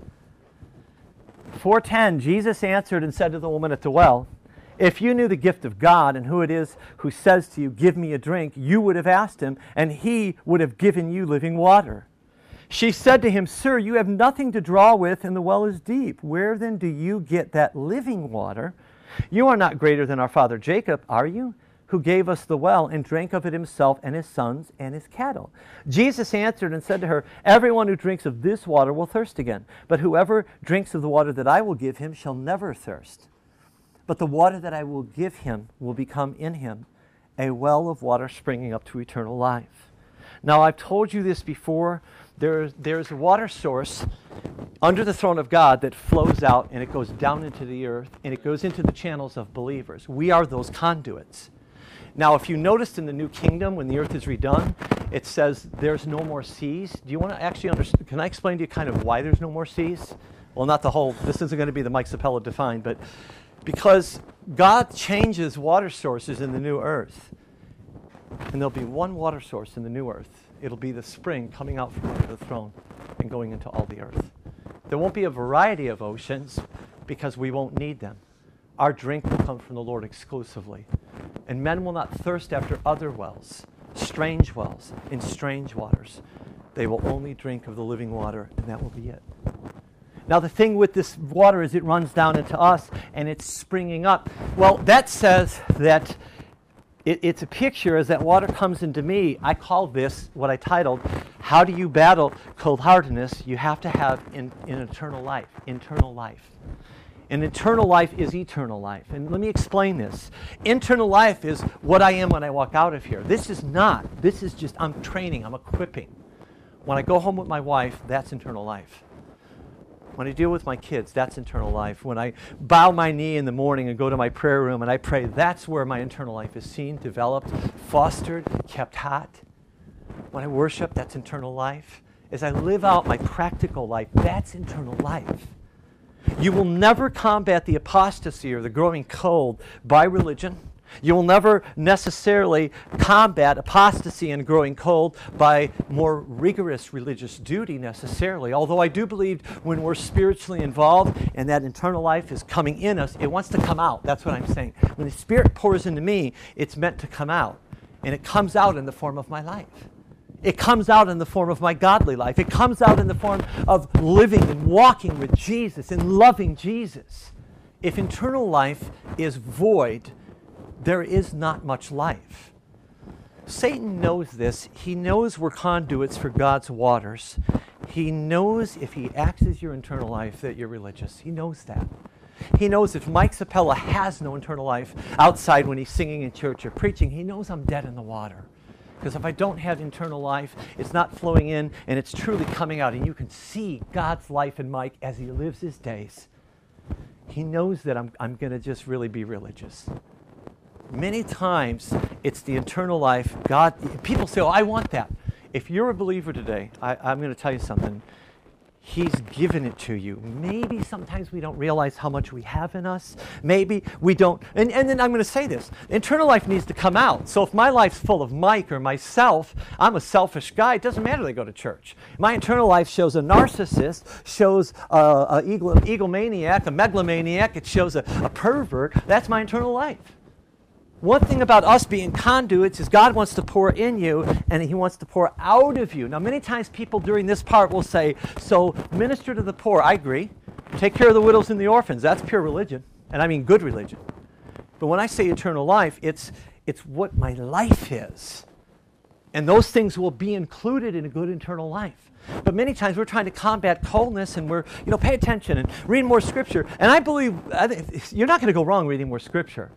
[SPEAKER 1] 4:10, Jesus answered and said to the woman at the well, if you knew the gift of God and who it is who says to you, give me a drink, you would have asked him, and he would have given you living water. She said to him, sir, you have nothing to draw with, and the well is deep. Where then do you get that living water? You are not greater than our father Jacob, are you? Who gave us the well and drank of it himself and his sons and his cattle. Jesus answered and said to her, everyone who drinks of this water will thirst again, but whoever drinks of the water that I will give him shall never thirst. But the water that I will give him will become in him a well of water springing up to eternal life. Now, I've told you this before. There's a water source under the throne of God that flows out, and it goes down into the earth, and it goes into the channels of believers. We are those conduits. Now, if you noticed in the new kingdom, when the earth is redone, it says there's no more seas. Do you want to actually understand? Can I explain to you kind of why there's no more seas? Well, not the whole, this isn't going to be the Mike Sapella defined, but because God changes water sources in the new earth. And there'll be one water source in the new earth. It'll be the spring coming out from under the throne and going into all the earth. There won't be a variety of oceans because we won't need them. Our drink will come from the Lord exclusively. And men will not thirst after other wells, strange wells, in strange waters. They will only drink of the living water, and that will be it. Now, the thing with this water is it runs down into us, and it's springing up. Well, that says that it's a picture as that water comes into me. I call this what I titled, How Do You Battle Cold-Heartedness? You have to have an eternal life. Internal life. And eternal life is eternal life. And let me explain this. Internal life is what I am when I walk out of here. This is not. This is just, I'm training, I'm equipping. When I go home with my wife, that's internal life. When I deal with my kids, that's internal life. When I bow my knee in the morning and go to my prayer room and I pray, that's where my internal life is seen, developed, fostered, kept hot. When I worship, that's internal life. As I live out my practical life, that's internal life. You will never combat the apostasy or the growing cold by religion. You will never necessarily combat apostasy and growing cold by more rigorous religious duty necessarily. Although I do believe when we're spiritually involved and that internal life is coming in us, it wants to come out. That's what I'm saying. When the Spirit pours into me, it's meant to come out. And it comes out in the form of my life. It comes out in the form of my godly life. It comes out in the form of living and walking with Jesus and loving Jesus. If internal life is void, there is not much life. Satan knows this. He knows we're conduits for God's waters. He knows if he axes your internal life that you're religious. He knows that. He knows if Mike Sapella has no internal life outside when he's singing in church or preaching, he knows I'm dead in the water. Because if I don't have internal life, it's not flowing in and it's truly coming out. And you can see God's life in Mike as he lives his days. He knows that I'm going to just really be religious. Many times, it's the internal life. People say, oh, I want that. If you're a believer today, I'm going to tell you something. He's given it to you. Maybe sometimes we don't realize how much we have in us. Maybe we don't. And then I'm going to say this. Internal life needs to come out. So if my life's full of Mike or myself, I'm a selfish guy. It doesn't matter that I go to church. My internal life shows a narcissist, shows an egomaniac, a megalomaniac. It shows a pervert. That's my internal life. One thing about us being conduits is God wants to pour in you and he wants to pour out of you. Now, many times people during this part will say, so minister to the poor. I agree. Take care of the widows and the orphans. That's pure religion. And I mean good religion. But when I say eternal life, it's what my life is. And those things will be included in a good eternal life. But many times we're trying to combat coldness and we're, pay attention and read more Scripture. And I believe you're not going to go wrong reading more Scripture.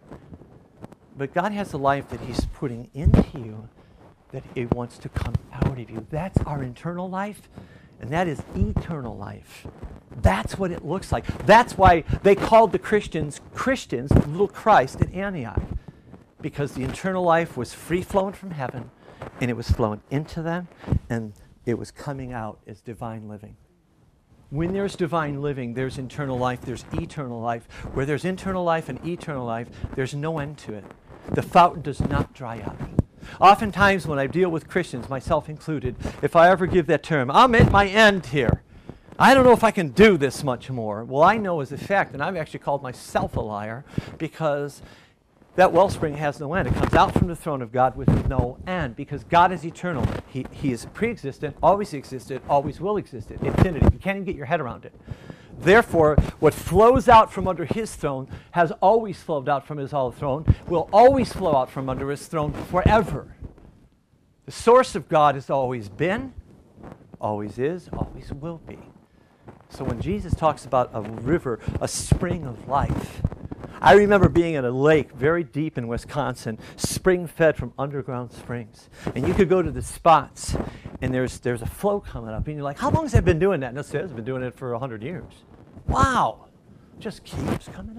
[SPEAKER 1] But God has a life that he's putting into you that he wants to come out of you. That's our internal life, and that is eternal life. That's what it looks like. That's why they called the Christians, little Christ at Antioch, because the internal life was free-flowing from heaven, and it was flowing into them, and it was coming out as divine living. When there's divine living, there's internal life, there's eternal life. Where there's internal life and eternal life, there's no end to it. The fountain does not dry up. Oftentimes when I deal with Christians, myself included, if I ever give that term, I'm at my end here. I don't know if I can do this much more. Well, I know as a fact, and I've actually called myself a liar, because that wellspring has no end. It comes out from the throne of God with no end, because God is eternal. He is pre-existent, always existed, always will exist. Infinity. You can't even get your head around it. Therefore, what flows out from under his throne has always flowed out from his throne, will always flow out from under his throne forever. The source of God has always been, always is, always will be. So when Jesus talks about a river, a spring of life, I remember being at a lake very deep in Wisconsin, spring-fed from underground springs. And you could go to the spots, and there's a flow coming up. And you're like, how long has that been doing that? And it says it's been doing it for 100 years. Wow! Just keeps coming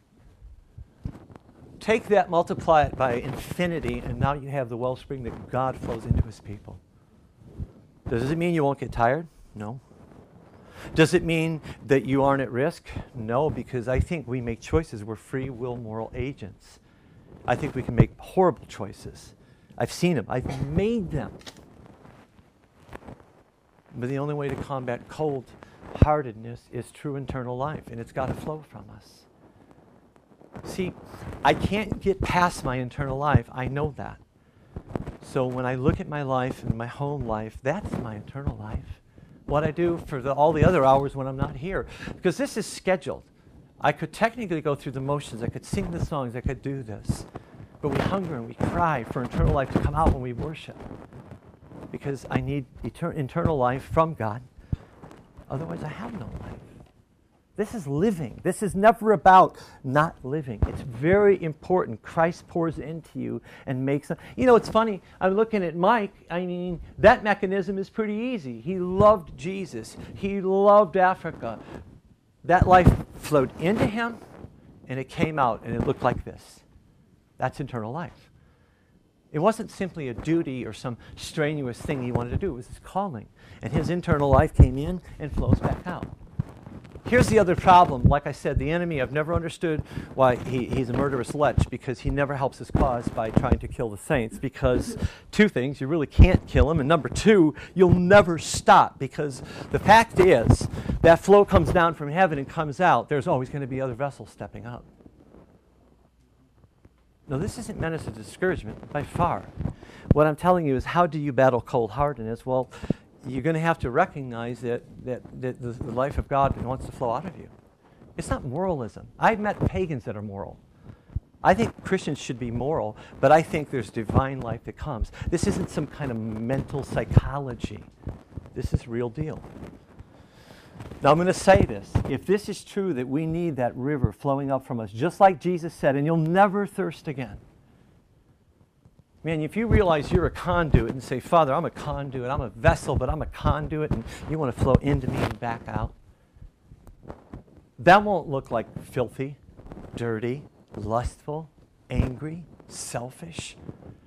[SPEAKER 1] up. Take that, multiply it by infinity, and now you have the wellspring that God flows into his people. Does it mean you won't get tired? No. Does it mean that you aren't at risk? No, because I think we make choices. We're free will moral agents. I think we can make horrible choices. I've seen them. I've made them. But the only way to combat cold-heartedness is true internal life, and it's got to flow from us. See, I can't get past my internal life. I know that. So when I look at my life and my home life, that's my internal life. What I do for all the other hours when I'm not here. Because this is scheduled. I could technically go through the motions. I could sing the songs. I could do this. But we hunger and we cry for internal life to come out when we worship. Because I need internal life from God. Otherwise, I have no life. This is living. This is never about not living. It's very important. Christ pours into you and makes them. It's funny. I'm looking at Mike. That mechanism is pretty easy. He loved Jesus. He loved Africa. That life flowed into him, and it came out, and it looked like this. That's internal life. It wasn't simply a duty or some strenuous thing he wanted to do. It was his calling. And his internal life came in and flows back out. Here's the other problem. Like I said, the enemy, I've never understood why he's a murderous lech, because he never helps his cause by trying to kill the saints. Because two things, you really can't kill him. And number two, you'll never stop. Because the fact is, that flow comes down from heaven and comes out. There's always going to be other vessels stepping up. No, this isn't meant as a discouragement, by far. What I'm telling you is, how do you battle cold-heartedness? Well, you're going to have to recognize that the life of God wants to flow out of you. It's not moralism. I've met pagans that are moral. I think Christians should be moral, but I think there's divine life that comes. This isn't some kind of mental psychology. This is real deal. Now I'm going to say this. If this is true, that we need that river flowing up from us, just like Jesus said, and you'll never thirst again. Man, if you realize you're a conduit and say, Father, I'm a conduit, I'm a vessel, but I'm a conduit, and you want to flow into me and back out, that won't look like filthy, dirty, lustful, angry, selfish.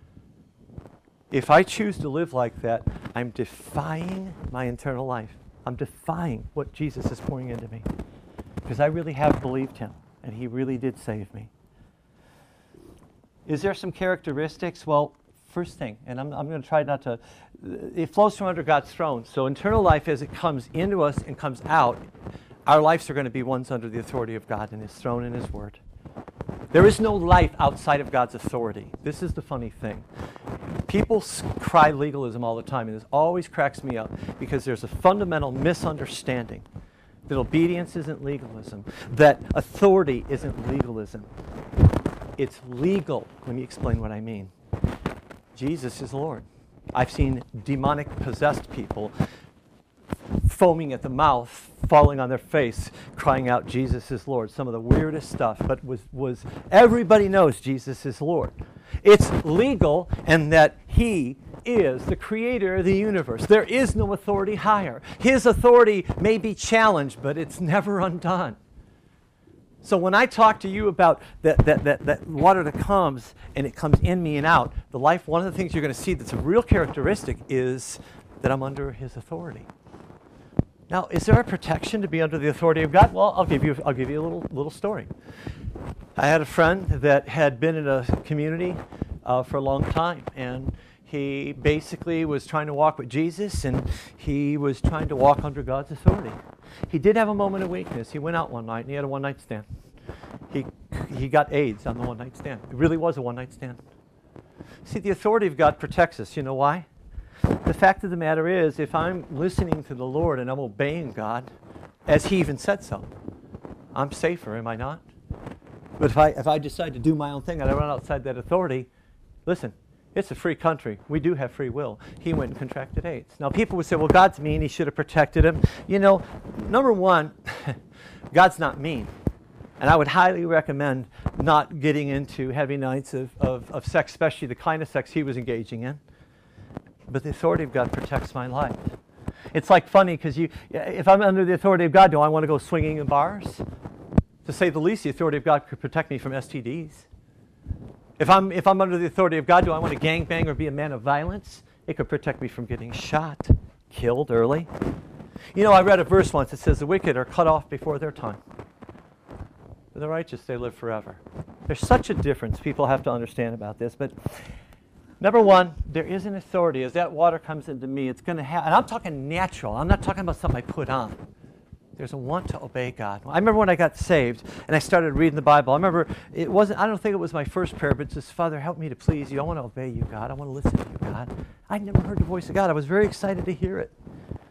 [SPEAKER 1] If I choose to live like that, I'm defying my internal life. I'm defying what Jesus is pouring into me. Because I really have believed him, and he really did save me. Is there some characteristics? Well, first thing, and I'm going to try not to, it flows from under God's throne. So internal life, as it comes into us and comes out, our lives are going to be ones under the authority of God and his throne and his word. There is no life outside of God's authority. This is the funny thing. People cry legalism all the time, and this always cracks me up because there's a fundamental misunderstanding that obedience isn't legalism, that authority isn't legalism. It's legal. Let me explain what I mean. Jesus is Lord. I've seen demonic possessed people foaming at the mouth, falling on their face, crying out, Jesus is Lord. Some of the weirdest stuff, but was everybody knows Jesus is Lord. It's legal, and that He is the creator of the universe. There is no authority higher. His authority may be challenged, but it's never undone. So when I talk to you about that water that comes, and it comes in me and out, the life, one of the things you're going to see that's a real characteristic is that I'm under His authority. Now, is there a protection to be under the authority of God? Well, I'll give you a little story. I had a friend that had been in a community for a long time, and he basically was trying to walk with Jesus, and he was trying to walk under God's authority. He did have a moment of weakness. He went out one night, and he had a one-night stand. He got AIDS on the one-night stand. It really was a one-night stand. See, the authority of God protects us. You know why? The fact of the matter is, if I'm listening to the Lord and I'm obeying God, as He even said so, I'm safer, am I not? But if I decide to do my own thing and I run outside that authority, listen, it's a free country. We do have free will. He went and contracted AIDS. Now, people would say, well, God's mean. He should have protected him. You know, number one, God's not mean. And I would highly recommend not getting into heavy nights of sex, especially the kind of sex he was engaging in. But the authority of God protects my life. It's like funny because if I'm under the authority of God, do I want to go swinging in bars? To say the least, the authority of God could protect me from STDs. If I'm under the authority of God, do I want to gangbang or be a man of violence? It could protect me from getting shot, killed early. You know, I read a verse once that says the wicked are cut off before their time. For the righteous, they live forever. There's such a difference people have to understand about this. But number one, there is an authority. As that water comes into me, it's going to happen. And I'm talking natural. I'm not talking about something I put on. There's a want to obey God. I remember when I got saved and I started reading the Bible. I remember I don't think it was my first prayer, but just, Father, help me to please you. I want to obey you, God. I want to listen to you, God. I'd never heard the voice of God. I was very excited to hear it.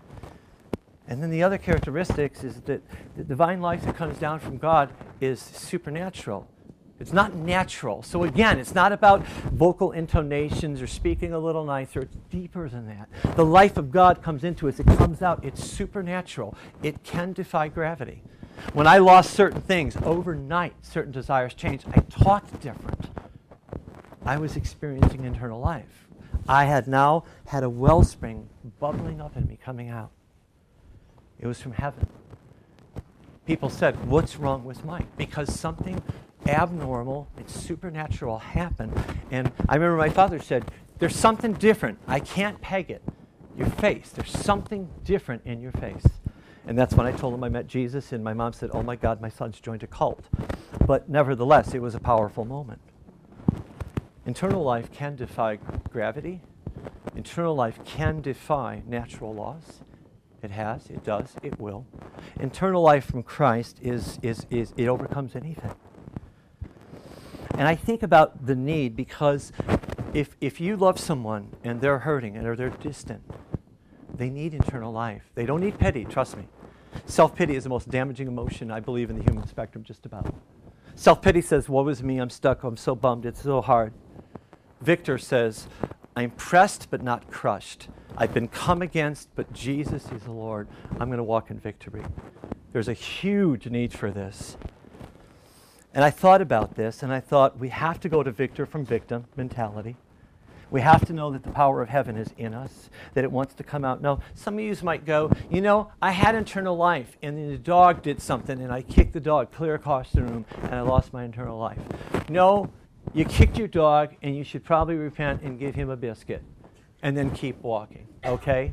[SPEAKER 1] And then the other characteristics is that the divine life that comes down from God is supernatural. It's not natural. So again, it's not about vocal intonations or speaking a little nicer. It's deeper than that. The life of God comes into us. It comes out. It's supernatural. It can defy gravity. When I lost certain things, overnight, certain desires changed. I talked different. I was experiencing internal life. I had now had a wellspring bubbling up in me, coming out. It was from heaven. People said, what's wrong with Mike? Because something abnormal and supernatural happened. And I remember my father said, there's something different. I can't peg it. Your face. There's something different in your face. And that's when I told him I met Jesus, and my mom said, oh my God, my son's joined a cult. But nevertheless, it was a powerful moment. Internal life can defy gravity. Internal life can defy natural laws. It has, it does, it will. Internal life from Christ is it overcomes anything. And I think about the need because if you love someone and they're hurting or they're distant, they need internal life. They don't need pity, trust me. Self-pity is the most damaging emotion, I believe, in the human spectrum, just about. Self-pity says, woe is me, I'm stuck, I'm so bummed, it's so hard. Victor says, I'm pressed but not crushed. I've been come against, but Jesus is the Lord. I'm going to walk in victory. There's a huge need for this. And I thought about this, and I thought we have to go to victor from victim mentality. We have to know that the power of heaven is in us, that it wants to come out. No, some of you might go, you know, I had internal life, and then the dog did something, and I kicked the dog clear across the room, and I lost my internal life. No, you kicked your dog, and you should probably repent and give him a biscuit, and then keep walking, okay?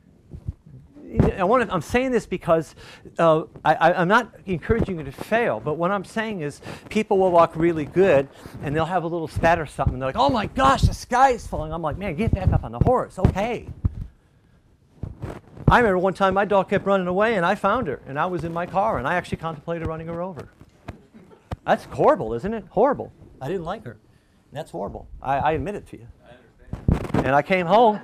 [SPEAKER 1] I'm saying this because I'm not encouraging you to fail, but what I'm saying is people will walk really good, and they'll have a little spat or something, and they're like, oh my gosh, the sky is falling. I'm like, man, get back up on the horse, okay. I remember one time my dog kept running away, and I found her, and I was in my car, and I actually contemplated running her over. That's horrible, isn't it? Horrible. I didn't like her. That's horrible. I admit it to you.
[SPEAKER 2] I understand.
[SPEAKER 1] And I came home,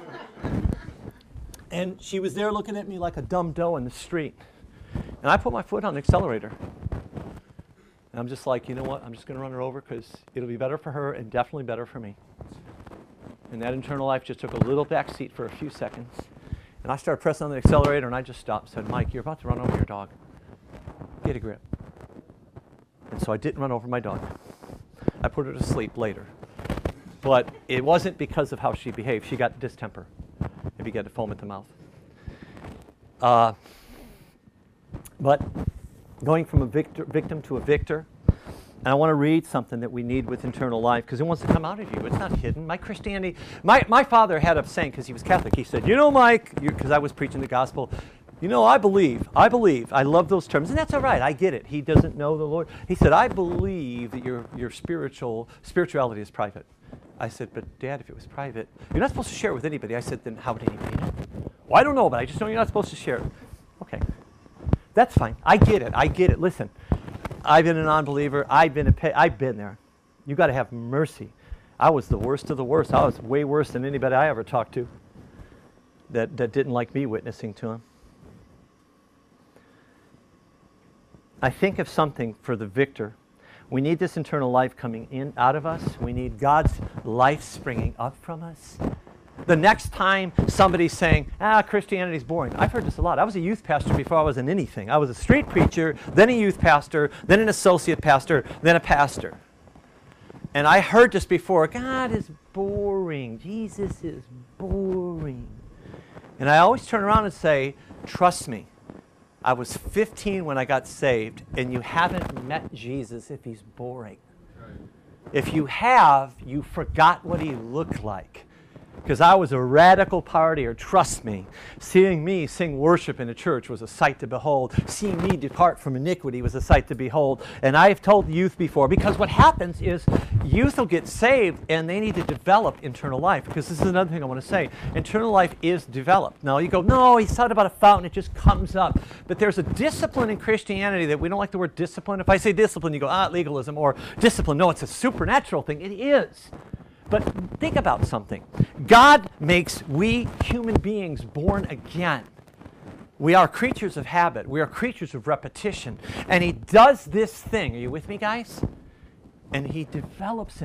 [SPEAKER 1] and she was there looking at me like a dumb doe in the street. And I put my foot on the accelerator. And I'm just like, you know what? I'm just going to run her over because it'll be better for her and definitely better for me. And that internal life just took a little back seat for a few seconds. And I started pressing on the accelerator, and I just stopped and said, Mike, you're about to run over your dog. Get a grip. And so I didn't run over my dog. I put her to sleep later. But it wasn't because of how she behaved. She got distemper and began to foam at the mouth. But going from a victim to a victor, and I want to read something that we need with eternal life because it wants to come out of you. It's not hidden. My Christianity, my father had a saying because he was Catholic. He said, you know, Mike, because I was preaching the gospel, you know, I believe. I love those terms. And that's all right. I get it. He doesn't know the Lord. He said, I believe that your spirituality is private. I said, but Dad, if it was private, you're not supposed to share it with anybody. I said, then how would anybody know? Well, I don't know, but I just know you're not supposed to share it. Okay. That's fine. I get it. Listen, I've been a non-believer. I've been there. You got to have mercy. I was the worst of the worst. I was way worse than anybody I ever talked to that didn't like me witnessing to him. I think of something for the victor. We need this internal life coming in out of us. We need God's life springing up from us. The next time somebody's saying, Christianity's boring. I've heard this a lot. I was a youth pastor before I was in anything. I was a street preacher, then a youth pastor, then an associate pastor, then a pastor. And I heard this before. God is boring. Jesus is boring. And I always turn around and say, trust me. I was 15 when I got saved, and you haven't met Jesus if he's boring. Right. If you have, you forgot what he looked like. Because I was a radical partier, trust me. Seeing me sing worship in a church was a sight to behold. Seeing me depart from iniquity was a sight to behold. And I've told youth before, because what happens is youth will get saved and they need to develop internal life. Because this is another thing I want to say. Internal life is developed. Now you go, no, he's talking about a fountain, it just comes up. But there's a discipline in Christianity that we don't like the word discipline. If I say discipline, you go, legalism, or discipline. No, it's a supernatural thing. It is. But think about something. God makes we human beings born again. We are creatures of habit. We are creatures of repetition. And he does this thing. Are you with me, guys? And he develops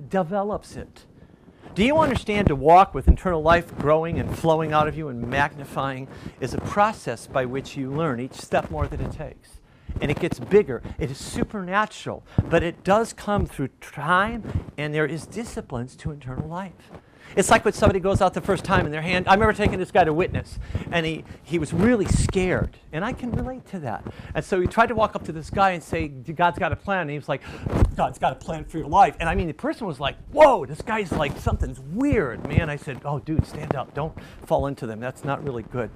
[SPEAKER 1] it. Do you understand to walk with eternal life growing and flowing out of you and magnifying is a process by which you learn each step more that it takes? And it gets bigger. It is supernatural. But it does come through time, and there is disciplines to eternal life. It's like when somebody goes out the first time in their hand. I remember taking this guy to witness, and he was really scared. And I can relate to that. And so he tried to walk up to this guy and say, God's got a plan. And he was like, God's got a plan for your life. And I mean, the person was like, whoa, this guy's like, something's weird, man. I said, oh, dude, stand up. Don't fall into them. That's not really good.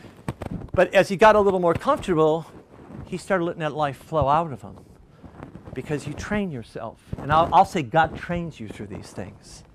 [SPEAKER 1] But as he got a little more comfortable, he started letting that life flow out of him because you train yourself. And I'll say God trains you through these things.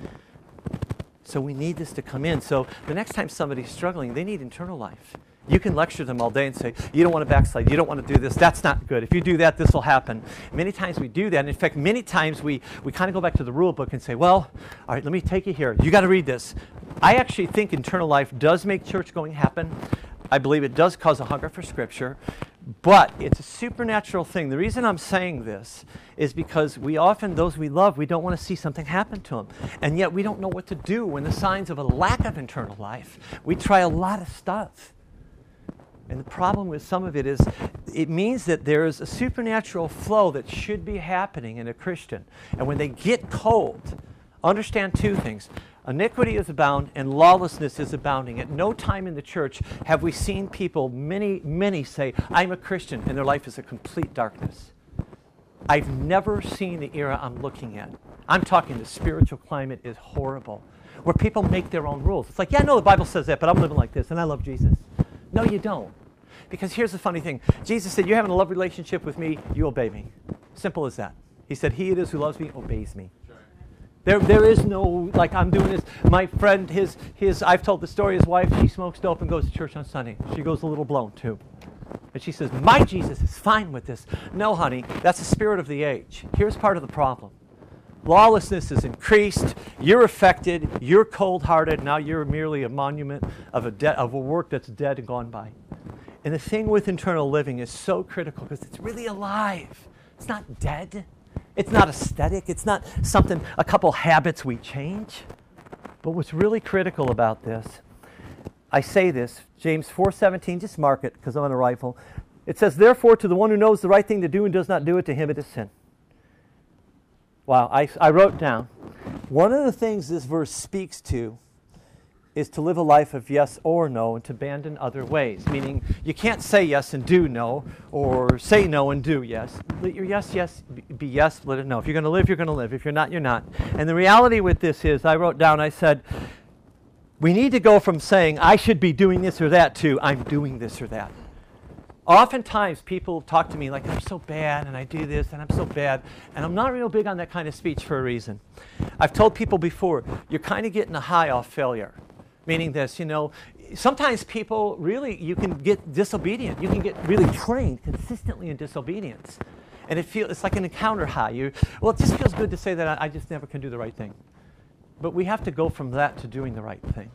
[SPEAKER 1] So we need this to come in. So the next time somebody's struggling, they need internal life. You can lecture them all day and say, you don't want to backslide. You don't want to do this. That's not good. If you do that, this will happen. Many times we do that. And in fact, many times we kind of go back to the rule book and say, well, all right, let me take you here. You got to read this. I actually think eternal life does make church going happen. I believe it does cause a hunger for Scripture. But it's a supernatural thing. The reason I'm saying this is because we often, those we love, we don't want to see something happen to them. And yet we don't know what to do when the signs of a lack of eternal life. We try a lot of stuff. And the problem with some of it is it means that there is a supernatural flow that should be happening in a Christian. And when they get cold, understand two things. Iniquity is abound and lawlessness is abounding. At no time in the church have we seen people, many say, I'm a Christian, and their life is a complete darkness. I've never seen the era I'm looking at. I'm talking the spiritual climate is horrible, where people make their own rules. It's like, yeah, no, the Bible says that, but I'm living like this, and I love Jesus. No, you don't. Because here's the funny thing. Jesus said, you're having a love relationship with me, you obey me. Simple as that. He said, he it is who loves me obeys me. There is no, like, I'm doing this. My friend, I've told the story, his wife, she smokes dope and goes to church on Sunday. She goes a little blown, too. And she says, my Jesus is fine with this. No, honey, that's the spirit of the age. Here's part of the problem. Lawlessness is increased. You're affected. You're cold-hearted. Now you're merely a monument of a work that's dead and gone by. And the thing with internal living is so critical because it's really alive. It's not dead. It's not aesthetic. It's not something, a couple habits we change. But what's really critical about this, I say this, James 4:17, just mark it because I'm on a rifle. It says, therefore, to the one who knows the right thing to do and does not do it, to him it is sin. Wow, I wrote down, one of the things this verse speaks to is to live a life of yes or no and to abandon other ways. Meaning, you can't say yes and do no, or say no and do yes. Let your yes be yes, let it no. If you're going to live, you're going to live. If you're not, you're not. And the reality with this is, I wrote down, I said, we need to go from saying, I should be doing this or that, to I'm doing this or that. Oftentimes, people talk to me like, I'm so bad, and I do this, and I'm so bad. And I'm not real big on that kind of speech for a reason. I've told people before, you're kind of getting a high off failure. Meaning this, sometimes people really, you can get disobedient. You can get really trained consistently in disobedience. And it's like an encounter high. It just feels good to say that I just never can do the right thing. But we have to go from that to doing the right thing.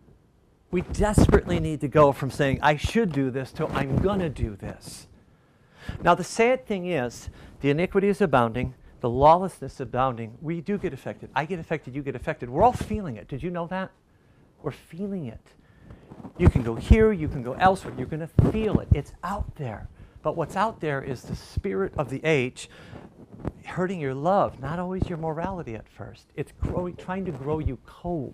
[SPEAKER 1] We desperately need to go from saying, I should do this, to I'm going to do this. Now, the sad thing is, the iniquity is abounding, the lawlessness abounding. We do get affected. I get affected, you get affected. We're all feeling it. Did you know that? We're feeling it. You can go here, you can go elsewhere. You're going to feel it. It's out there. But what's out there is the spirit of the age hurting your love, not always your morality at first. It's trying to grow you cold.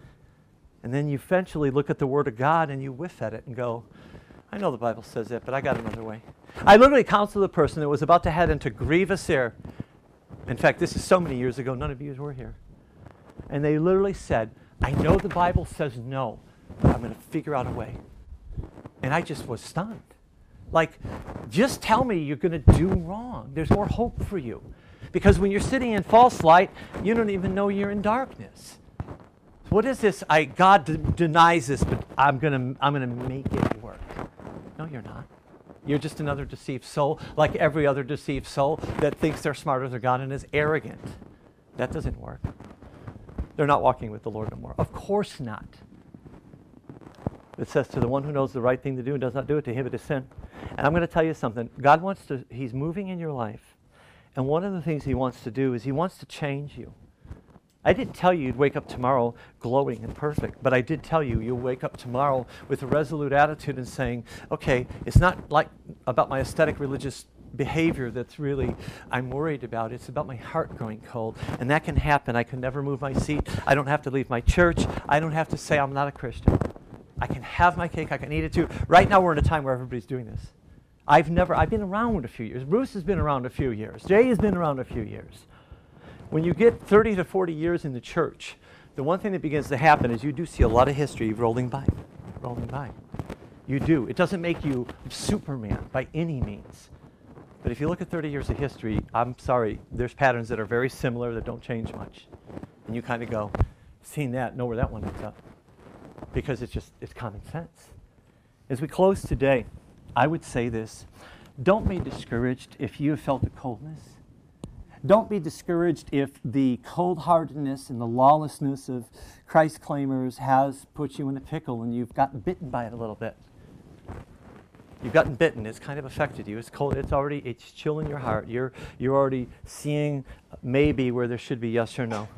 [SPEAKER 1] And then you eventually look at the Word of God and you whiff at it and go, I know the Bible says it, but I got another way. I literally counseled a person that was about to head into grievous error. In fact, this is so many years ago, none of you were here. And they literally said, I know the Bible says no, but I'm going to figure out a way. And I just was stunned. Like, just tell me you're going to do wrong. There's more hope for you. Because when you're sitting in false light, you don't even know you're in darkness. What is this? God denies this, but I'm gonna make it work. No, you're not. You're just another deceived soul, like every other deceived soul that thinks they're smarter than God and is arrogant. That doesn't work. They're not walking with the Lord no more. Of course not. It says, to the one who knows the right thing to do and does not do it, to him it is sin. And I'm going to tell you something. God He's moving in your life. And one of the things He wants to do is He wants to change you. I didn't tell you you'd wake up tomorrow glowing and perfect, but I did tell you you'll wake up tomorrow with a resolute attitude and saying, okay, it's not like about my aesthetic religious behavior that's really I'm worried about. It's about my heart growing cold. And that can happen. I can never move my seat. I don't have to leave my church. I don't have to say I'm not a Christian. I can have my cake. I can eat it too. Right now we're in a time where everybody's doing this. I've been around a few years. Bruce has been around a few years. Jay has been around a few years. When you get 30 to 40 years in the church, the one thing that begins to happen is you do see a lot of history rolling by. You do. It doesn't make you Superman by any means. But if you look at 30 years of history, I'm sorry, there's patterns that are very similar that don't change much. And you kind of go, seen that, know where that one ends up. Because it's common sense. As we close today, I would say this. Don't be discouraged if you have felt the coldness. Don't be discouraged if the cold-heartedness and the lawlessness of Christ claimers has put you in a pickle and you've gotten bitten by it a little bit. You've gotten bitten. It's kind of affected you. It's cold. It's chilling your heart. You're already seeing maybe where there should be yes or no.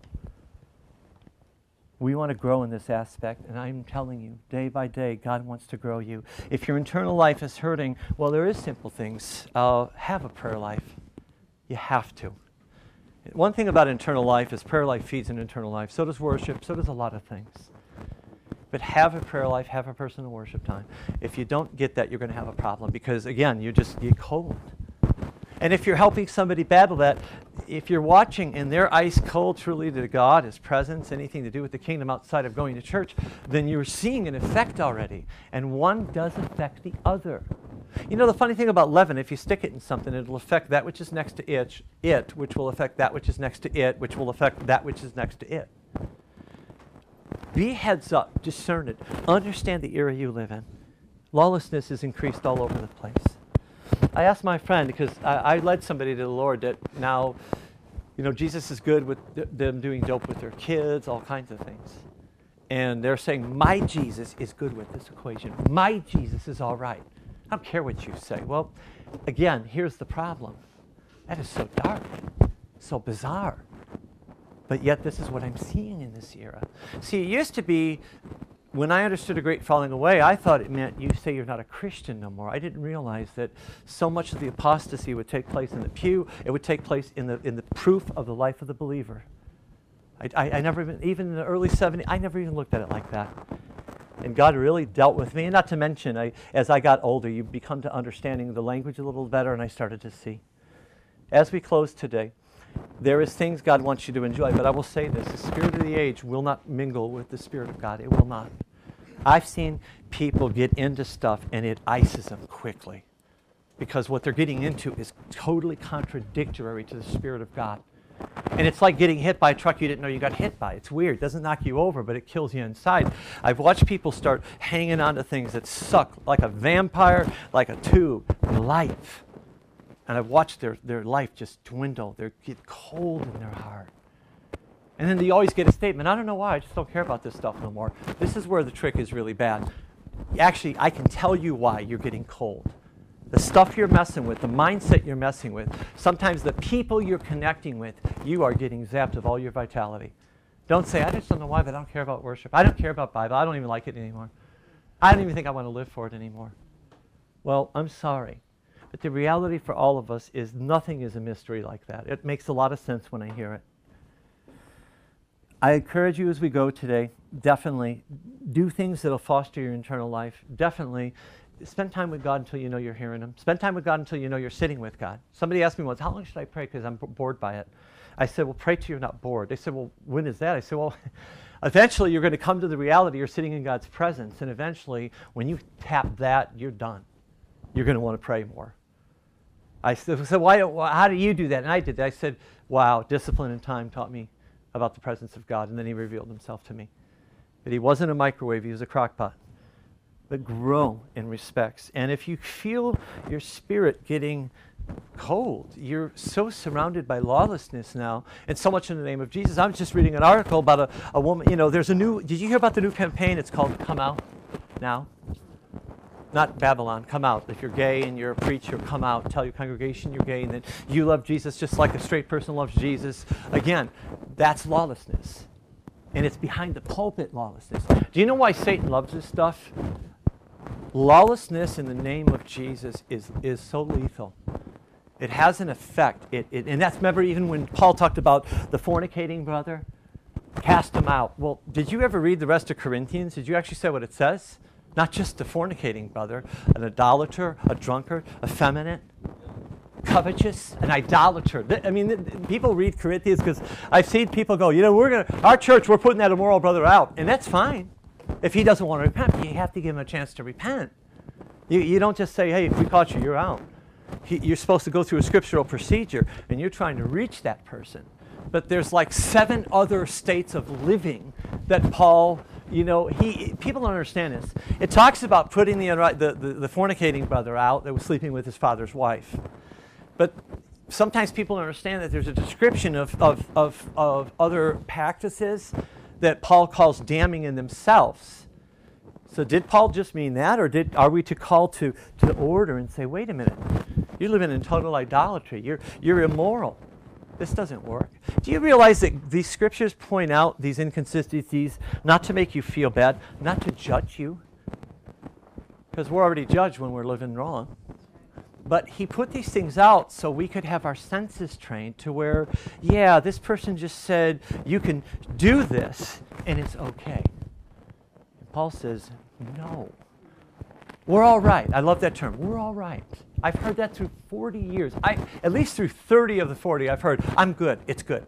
[SPEAKER 1] We want to grow in this aspect, and I'm telling you, day by day, God wants to grow you. If your internal life is hurting, well, there is simple things. Have a prayer life. You have to. One thing about internal life is prayer life feeds an internal life. So does worship. So does a lot of things. But have a prayer life. Have a personal worship time. If you don't get that, you're going to have a problem because, again, you get cold. And if you're helping somebody battle that, if you're watching and they're ice cold truly to God, His presence, anything to do with the kingdom outside of going to church, then you're seeing an effect already. And one does affect the other. You know, the funny thing about leaven, if you stick it in something, it'll affect that which is next to it, which will affect that which is next to it, which will affect that which is next to it. Be heads up, discern it, understand the era you live in. Lawlessness is increased all over the place. I asked my friend, because I led somebody to the Lord that now, Jesus is good with them doing dope with their kids, all kinds of things. And they're saying, my Jesus is good with this equation. My Jesus is all right. I don't care what you say. Well, again, here's the problem. That is so dark, so bizarre. But yet this is what I'm seeing in this era. See, it used to be, when I understood a great falling away, I thought it meant you say you're not a Christian no more. I didn't realize that so much of the apostasy would take place in the pew. It would take place in the proof of the life of the believer. I never even in the early 70s, I never even looked at it like that. And God really dealt with me. And not to mention, as I got older, you become to understanding the language a little better, and I started to see. As we close today, there is things God wants you to enjoy, but I will say this, the spirit of the age will not mingle with the Spirit of God. It will not. I've seen people get into stuff and it ices them quickly because what they're getting into is totally contradictory to the Spirit of God. And it's like getting hit by a truck you didn't know you got hit by. It's weird. It doesn't knock you over, but it kills you inside. I've watched people start hanging on to things that suck like a vampire, like a tube, life. And I've watched their life just dwindle. They get cold in their heart. And then they always get a statement, I don't know why, I just don't care about this stuff no more. This is where the trick is really bad. Actually, I can tell you why you're getting cold. The stuff you're messing with, the mindset you're messing with, sometimes the people you're connecting with, you are getting zapped of all your vitality. Don't say, I just don't know why, but I don't care about worship. I don't care about Bible. I don't even like it anymore. I don't even think I want to live for it anymore. Well, I'm sorry. But the reality for all of us is nothing is a mystery like that. It makes a lot of sense when I hear it. I encourage you as we go today, definitely do things that will foster your internal life. Definitely spend time with God until you know you're hearing Him. Spend time with God until you know you're sitting with God. Somebody asked me once, how long should I pray because I'm bored by it? I said, well, pray till you're not bored. They said, well, when is that? I said, well, eventually you're going to come to the reality you're sitting in God's presence, and eventually when you tap that, you're done. You're going to want to pray more. I said, how do you do that? And I did that. I said, wow, discipline and time taught me about the presence of God. And then He revealed Himself to me. But He wasn't a microwave. He was a crock pot. But grow in respects. And if you feel your spirit getting cold, you're so surrounded by lawlessness now, and so much in the name of Jesus. I was just reading an article about a woman, there's a new, did you hear about the new campaign? It's called Come Out Now. Not Babylon, come out. If you're gay and you're a preacher, come out. Tell your congregation you're gay and that you love Jesus just like a straight person loves Jesus. Again, that's lawlessness. And it's behind the pulpit lawlessness. Do you know why Satan loves this stuff? Lawlessness in the name of Jesus is so lethal. It has an effect. And that's, remember, even when Paul talked about the fornicating brother, cast him out. Well, did you ever read the rest of Corinthians? Did you actually say what it says? Not just the fornicating brother, an idolater, a drunkard, effeminate, covetous, an idolater. People read Corinthians because I've seen people go, our church, we're putting that immoral brother out. And that's fine. If he doesn't want to repent, you have to give him a chance to repent. You don't just say, hey, if we caught you, you're out. You're supposed to go through a scriptural procedure, and you're trying to reach that person. But there's like 7 other states of living that Paul... people don't understand this. It talks about putting the fornicating brother out that was sleeping with his father's wife. But sometimes people don't understand that there's a description of other practices that Paul calls damning in themselves. So did Paul just mean that, or are we to call to order and say, wait a minute, you're living in total idolatry. You're immoral. This doesn't work. Do you realize that these scriptures point out these inconsistencies not to make you feel bad, not to judge you? Because we're already judged when we're living wrong. But He put these things out so we could have our senses trained to where, yeah, this person just said, you can do this, and it's okay. And Paul says, no. We're all right. I love that term. We're all right. I've heard that through 40 years. At least through 30 of the 40, I've heard, I'm good. It's good.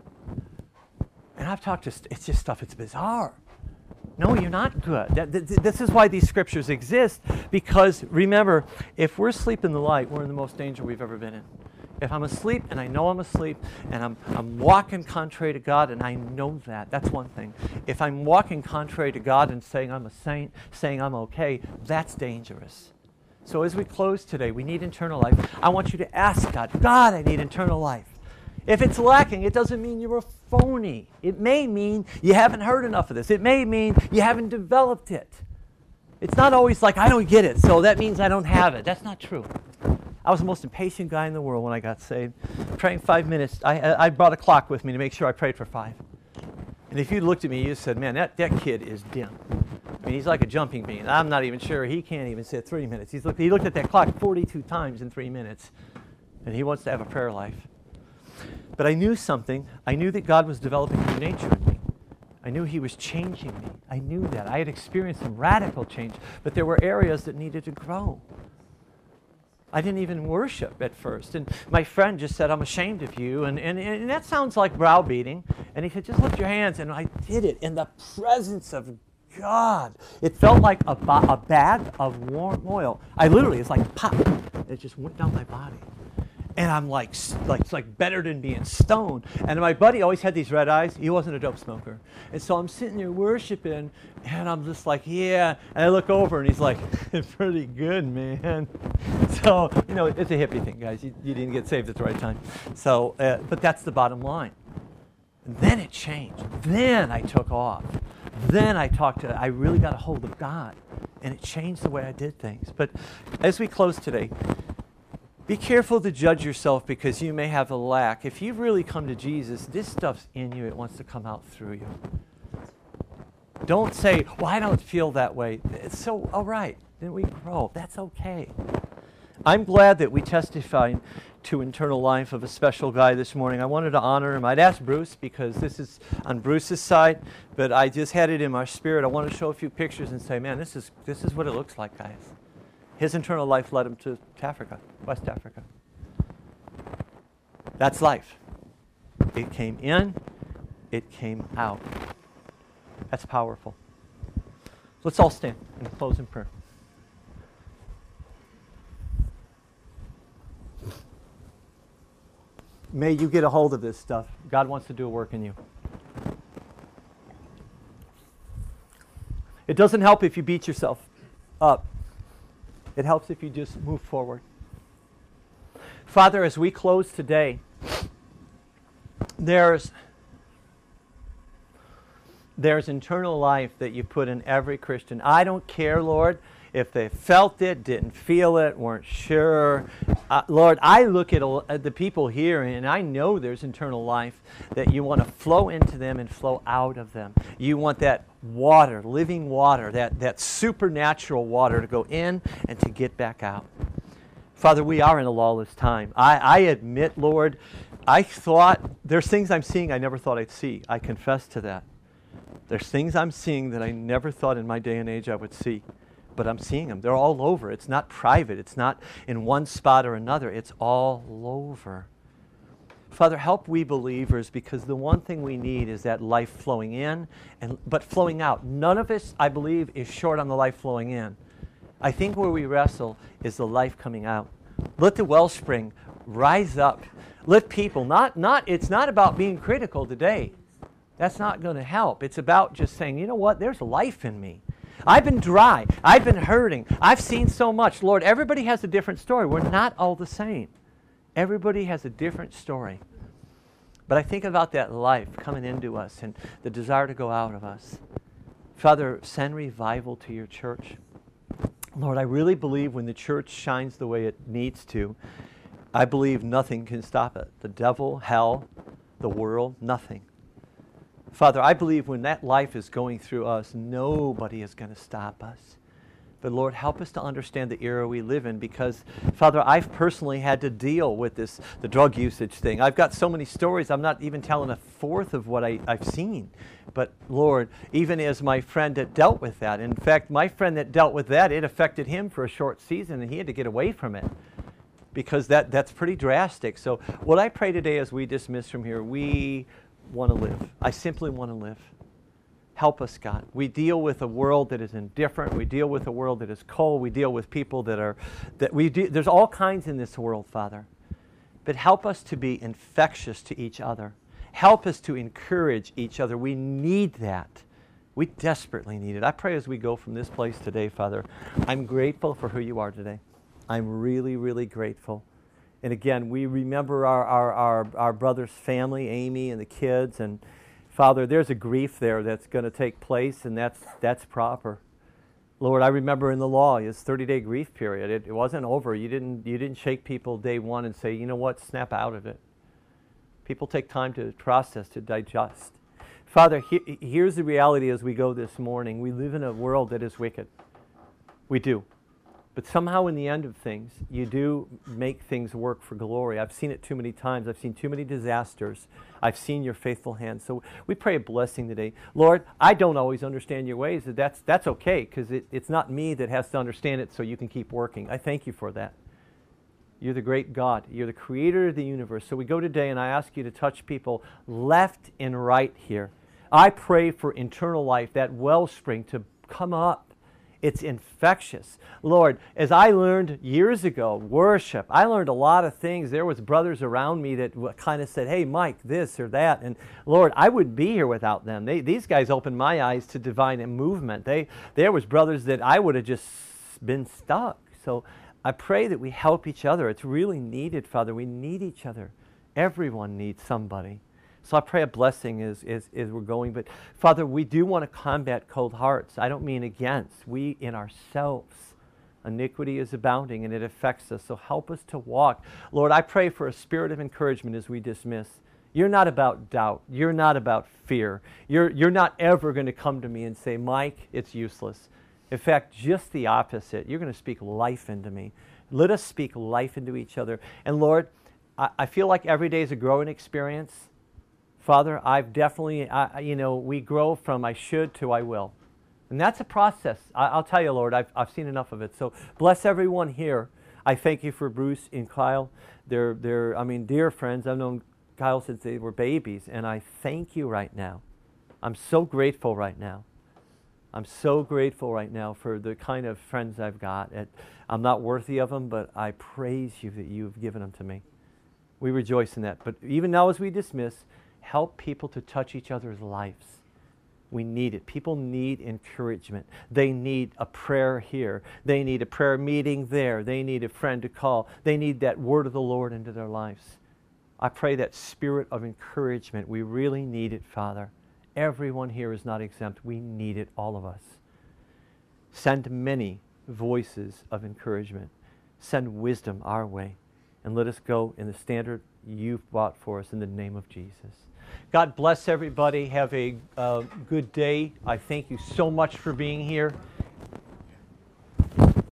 [SPEAKER 1] And I've talked to, it's just stuff, it's bizarre. No, you're not good. This is why these scriptures exist, because remember, if we're asleep in the light, we're in the most danger we've ever been in. If I'm asleep and I know I'm asleep and I'm walking contrary to God and I know that, that's one thing. If I'm walking contrary to God and saying I'm a saint, saying I'm okay, that's dangerous. So as we close today, we need eternal life. I want you to ask God, God, I need eternal life. If it's lacking, it doesn't mean you're a phony. It may mean you haven't heard enough of this. It may mean you haven't developed it. It's not always like, I don't get it, so that means I don't have it. That's not true. I was the most impatient guy in the world when I got saved. Praying 5 minutes. I brought a clock with me to make sure I prayed for 5. And if you looked at me, you said, man, that kid is dim. I mean, he's like a jumping bean. I'm not even sure. He can't even sit 3 minutes. He looked at that clock 42 times in 3 minutes. And he wants to have a prayer life. But I knew something. I knew that God was developing a new nature in me. I knew he was changing me. I knew that. I had experienced some radical change. But there were areas that needed to grow. I didn't even worship at first. And my friend just said, I'm ashamed of you. And that sounds like browbeating. And he said, just lift your hands. And I did it in the presence of God. It felt like a bag of warm oil. It's like pop. It just went down my body. And I'm like, it's like better than being stoned. And my buddy always had these red eyes. He wasn't a dope smoker. And so I'm sitting there worshiping, and I'm just like, yeah. And I look over, and he's like, pretty good, man. So, it's a hippie thing, guys. You didn't get saved at the right time. So, but that's the bottom line. And then it changed. Then I took off. Then I really got a hold of God. And it changed the way I did things. But as we close today, be careful to judge yourself because you may have a lack. If you've really come to Jesus, this stuff's in you. It wants to come out through you. Don't say, well, I don't feel that way. It's so, all right, then we grow. That's okay. I'm glad that we testified to eternal life of a special guy this morning. I wanted to honor him. I'd asked Bruce because this is on Bruce's side, but I just had it in my spirit. I want to show a few pictures and say, man, this is what it looks like, guys. His eternal life led him to Africa, West Africa. That's life. It came in, it came out. That's powerful. Let's all stand and close in prayer. May you get a hold of this stuff. God wants to do a work in you. It doesn't help if you beat yourself up. It helps if you just move forward. Father, as we close today, there's eternal life that you put in every Christian. I don't care, Lord, if they felt it, didn't feel it, weren't sure. Lord, I look at the people here and I know there's eternal life that you want to flow into them and flow out of them. You want that water, living water, that supernatural water to go in and to get back out. Father, we are in a lawless time. I admit, Lord, I thought there's things I'm seeing I never thought I'd see. I confess to that. There's things I'm seeing that I never thought in my day and age I would see. But I'm seeing them. They're all over. It's not private. It's not in one spot or another. It's all over. Father, help we believers, because the one thing we need is that life flowing in, but flowing out. None of us, I believe, is short on the life flowing in. I think where we wrestle is the life coming out. Let the wellspring rise up. Let people, it's not about being critical today. That's not going to help. It's about just saying, you know what, there's life in me. I've been dry. I've been hurting. I've seen so much. Lord, everybody has a different story. We're not all the same. Everybody has a different story. But I think about that life coming into us and the desire to go out of us. Father, send revival to your church. Lord, I really believe when the church shines the way it needs to, I believe nothing can stop it. The devil, hell, the world, nothing. Father, I believe when that life is going through us, nobody is going to stop us. But Lord, help us to understand the era we live in, because, Father, I've personally had to deal with the drug usage thing. I've got so many stories, I'm not even telling a fourth of what I've seen. But Lord, even as my friend that dealt with that, in fact, my friend that dealt with that, it affected him for a short season, and he had to get away from it, because that's pretty drastic. So what I pray today as we dismiss from here, we want to live. I simply want to live. Help us, God. We deal with a world that is indifferent. We deal with a world that is cold. We deal with people there's all kinds in this world, Father. but help us to be infectious to each other. Help us to encourage each other. We need that. We desperately need it. I pray as we go from this place today, Father, I'm grateful for who you are today. I'm really, really grateful. And again, we remember our brother's family, Amy and the kids. And Father, there's a grief there that's going to take place, and that's proper. Lord, I remember in the law, his 30-day grief period. It wasn't over. You didn't shake people day one and say, you know what, snap out of it. People take time to process, to digest. Father, here's the reality as we go this morning. We live in a world that is wicked. We do. But somehow in the end of things, you do make things work for glory. I've seen it too many times. I've seen too many disasters. I've seen your faithful hand. So we pray a blessing today. Lord, I don't always understand your ways. That's okay, because it's not me that has to understand it so you can keep working. I thank you for that. You're the great God. You're the creator of the universe. So we go today, and I ask you to touch people left and right here. I pray for internal life, that wellspring to come up. It's infectious. Lord, as I learned years ago, worship, I learned a lot of things. There was brothers around me that kind of said, hey, Mike, this or that. And Lord, I wouldn't be here without them. These guys opened my eyes to divine movement. There was brothers that I would have just been stuck. So I pray that we help each other. It's really needed, Father. We need each other. Everyone needs somebody. So I pray a blessing as we're going. But Father, we do want to combat cold hearts. I don't mean against. We in ourselves. Iniquity is abounding and it affects us. So help us to walk. Lord, I pray for a spirit of encouragement as we dismiss. You're not about doubt. You're not about fear. You're not ever going to come to me and say, Mike, it's useless. In fact, just the opposite. You're going to speak life into me. Let us speak life into each other. And Lord, I feel like every day is a growing experience. Father, I've definitely, we grow from I should to I will. And that's a process. I'll tell you, Lord, I've seen enough of it. So bless everyone here. I thank you for Bruce and Kyle. They're dear friends. I've known Kyle since they were babies. And I thank you right now. I'm so grateful right now. I'm so grateful right now for the kind of friends I've got. I'm not worthy of them, but I praise you that you've given them to me. We rejoice in that. But even now as we dismiss, help people to touch each other's lives. We need it. People need encouragement. They need a prayer here. They need a prayer meeting there. They need a friend to call. They need that word of the Lord into their lives. I pray that spirit of encouragement. We really need it, Father. Everyone here is not exempt. We need it, all of us. Send many voices of encouragement. Send wisdom our way. And let us go in the standard you've brought for us in the name of Jesus. God bless everybody. Have a good day. I thank you so much for being here.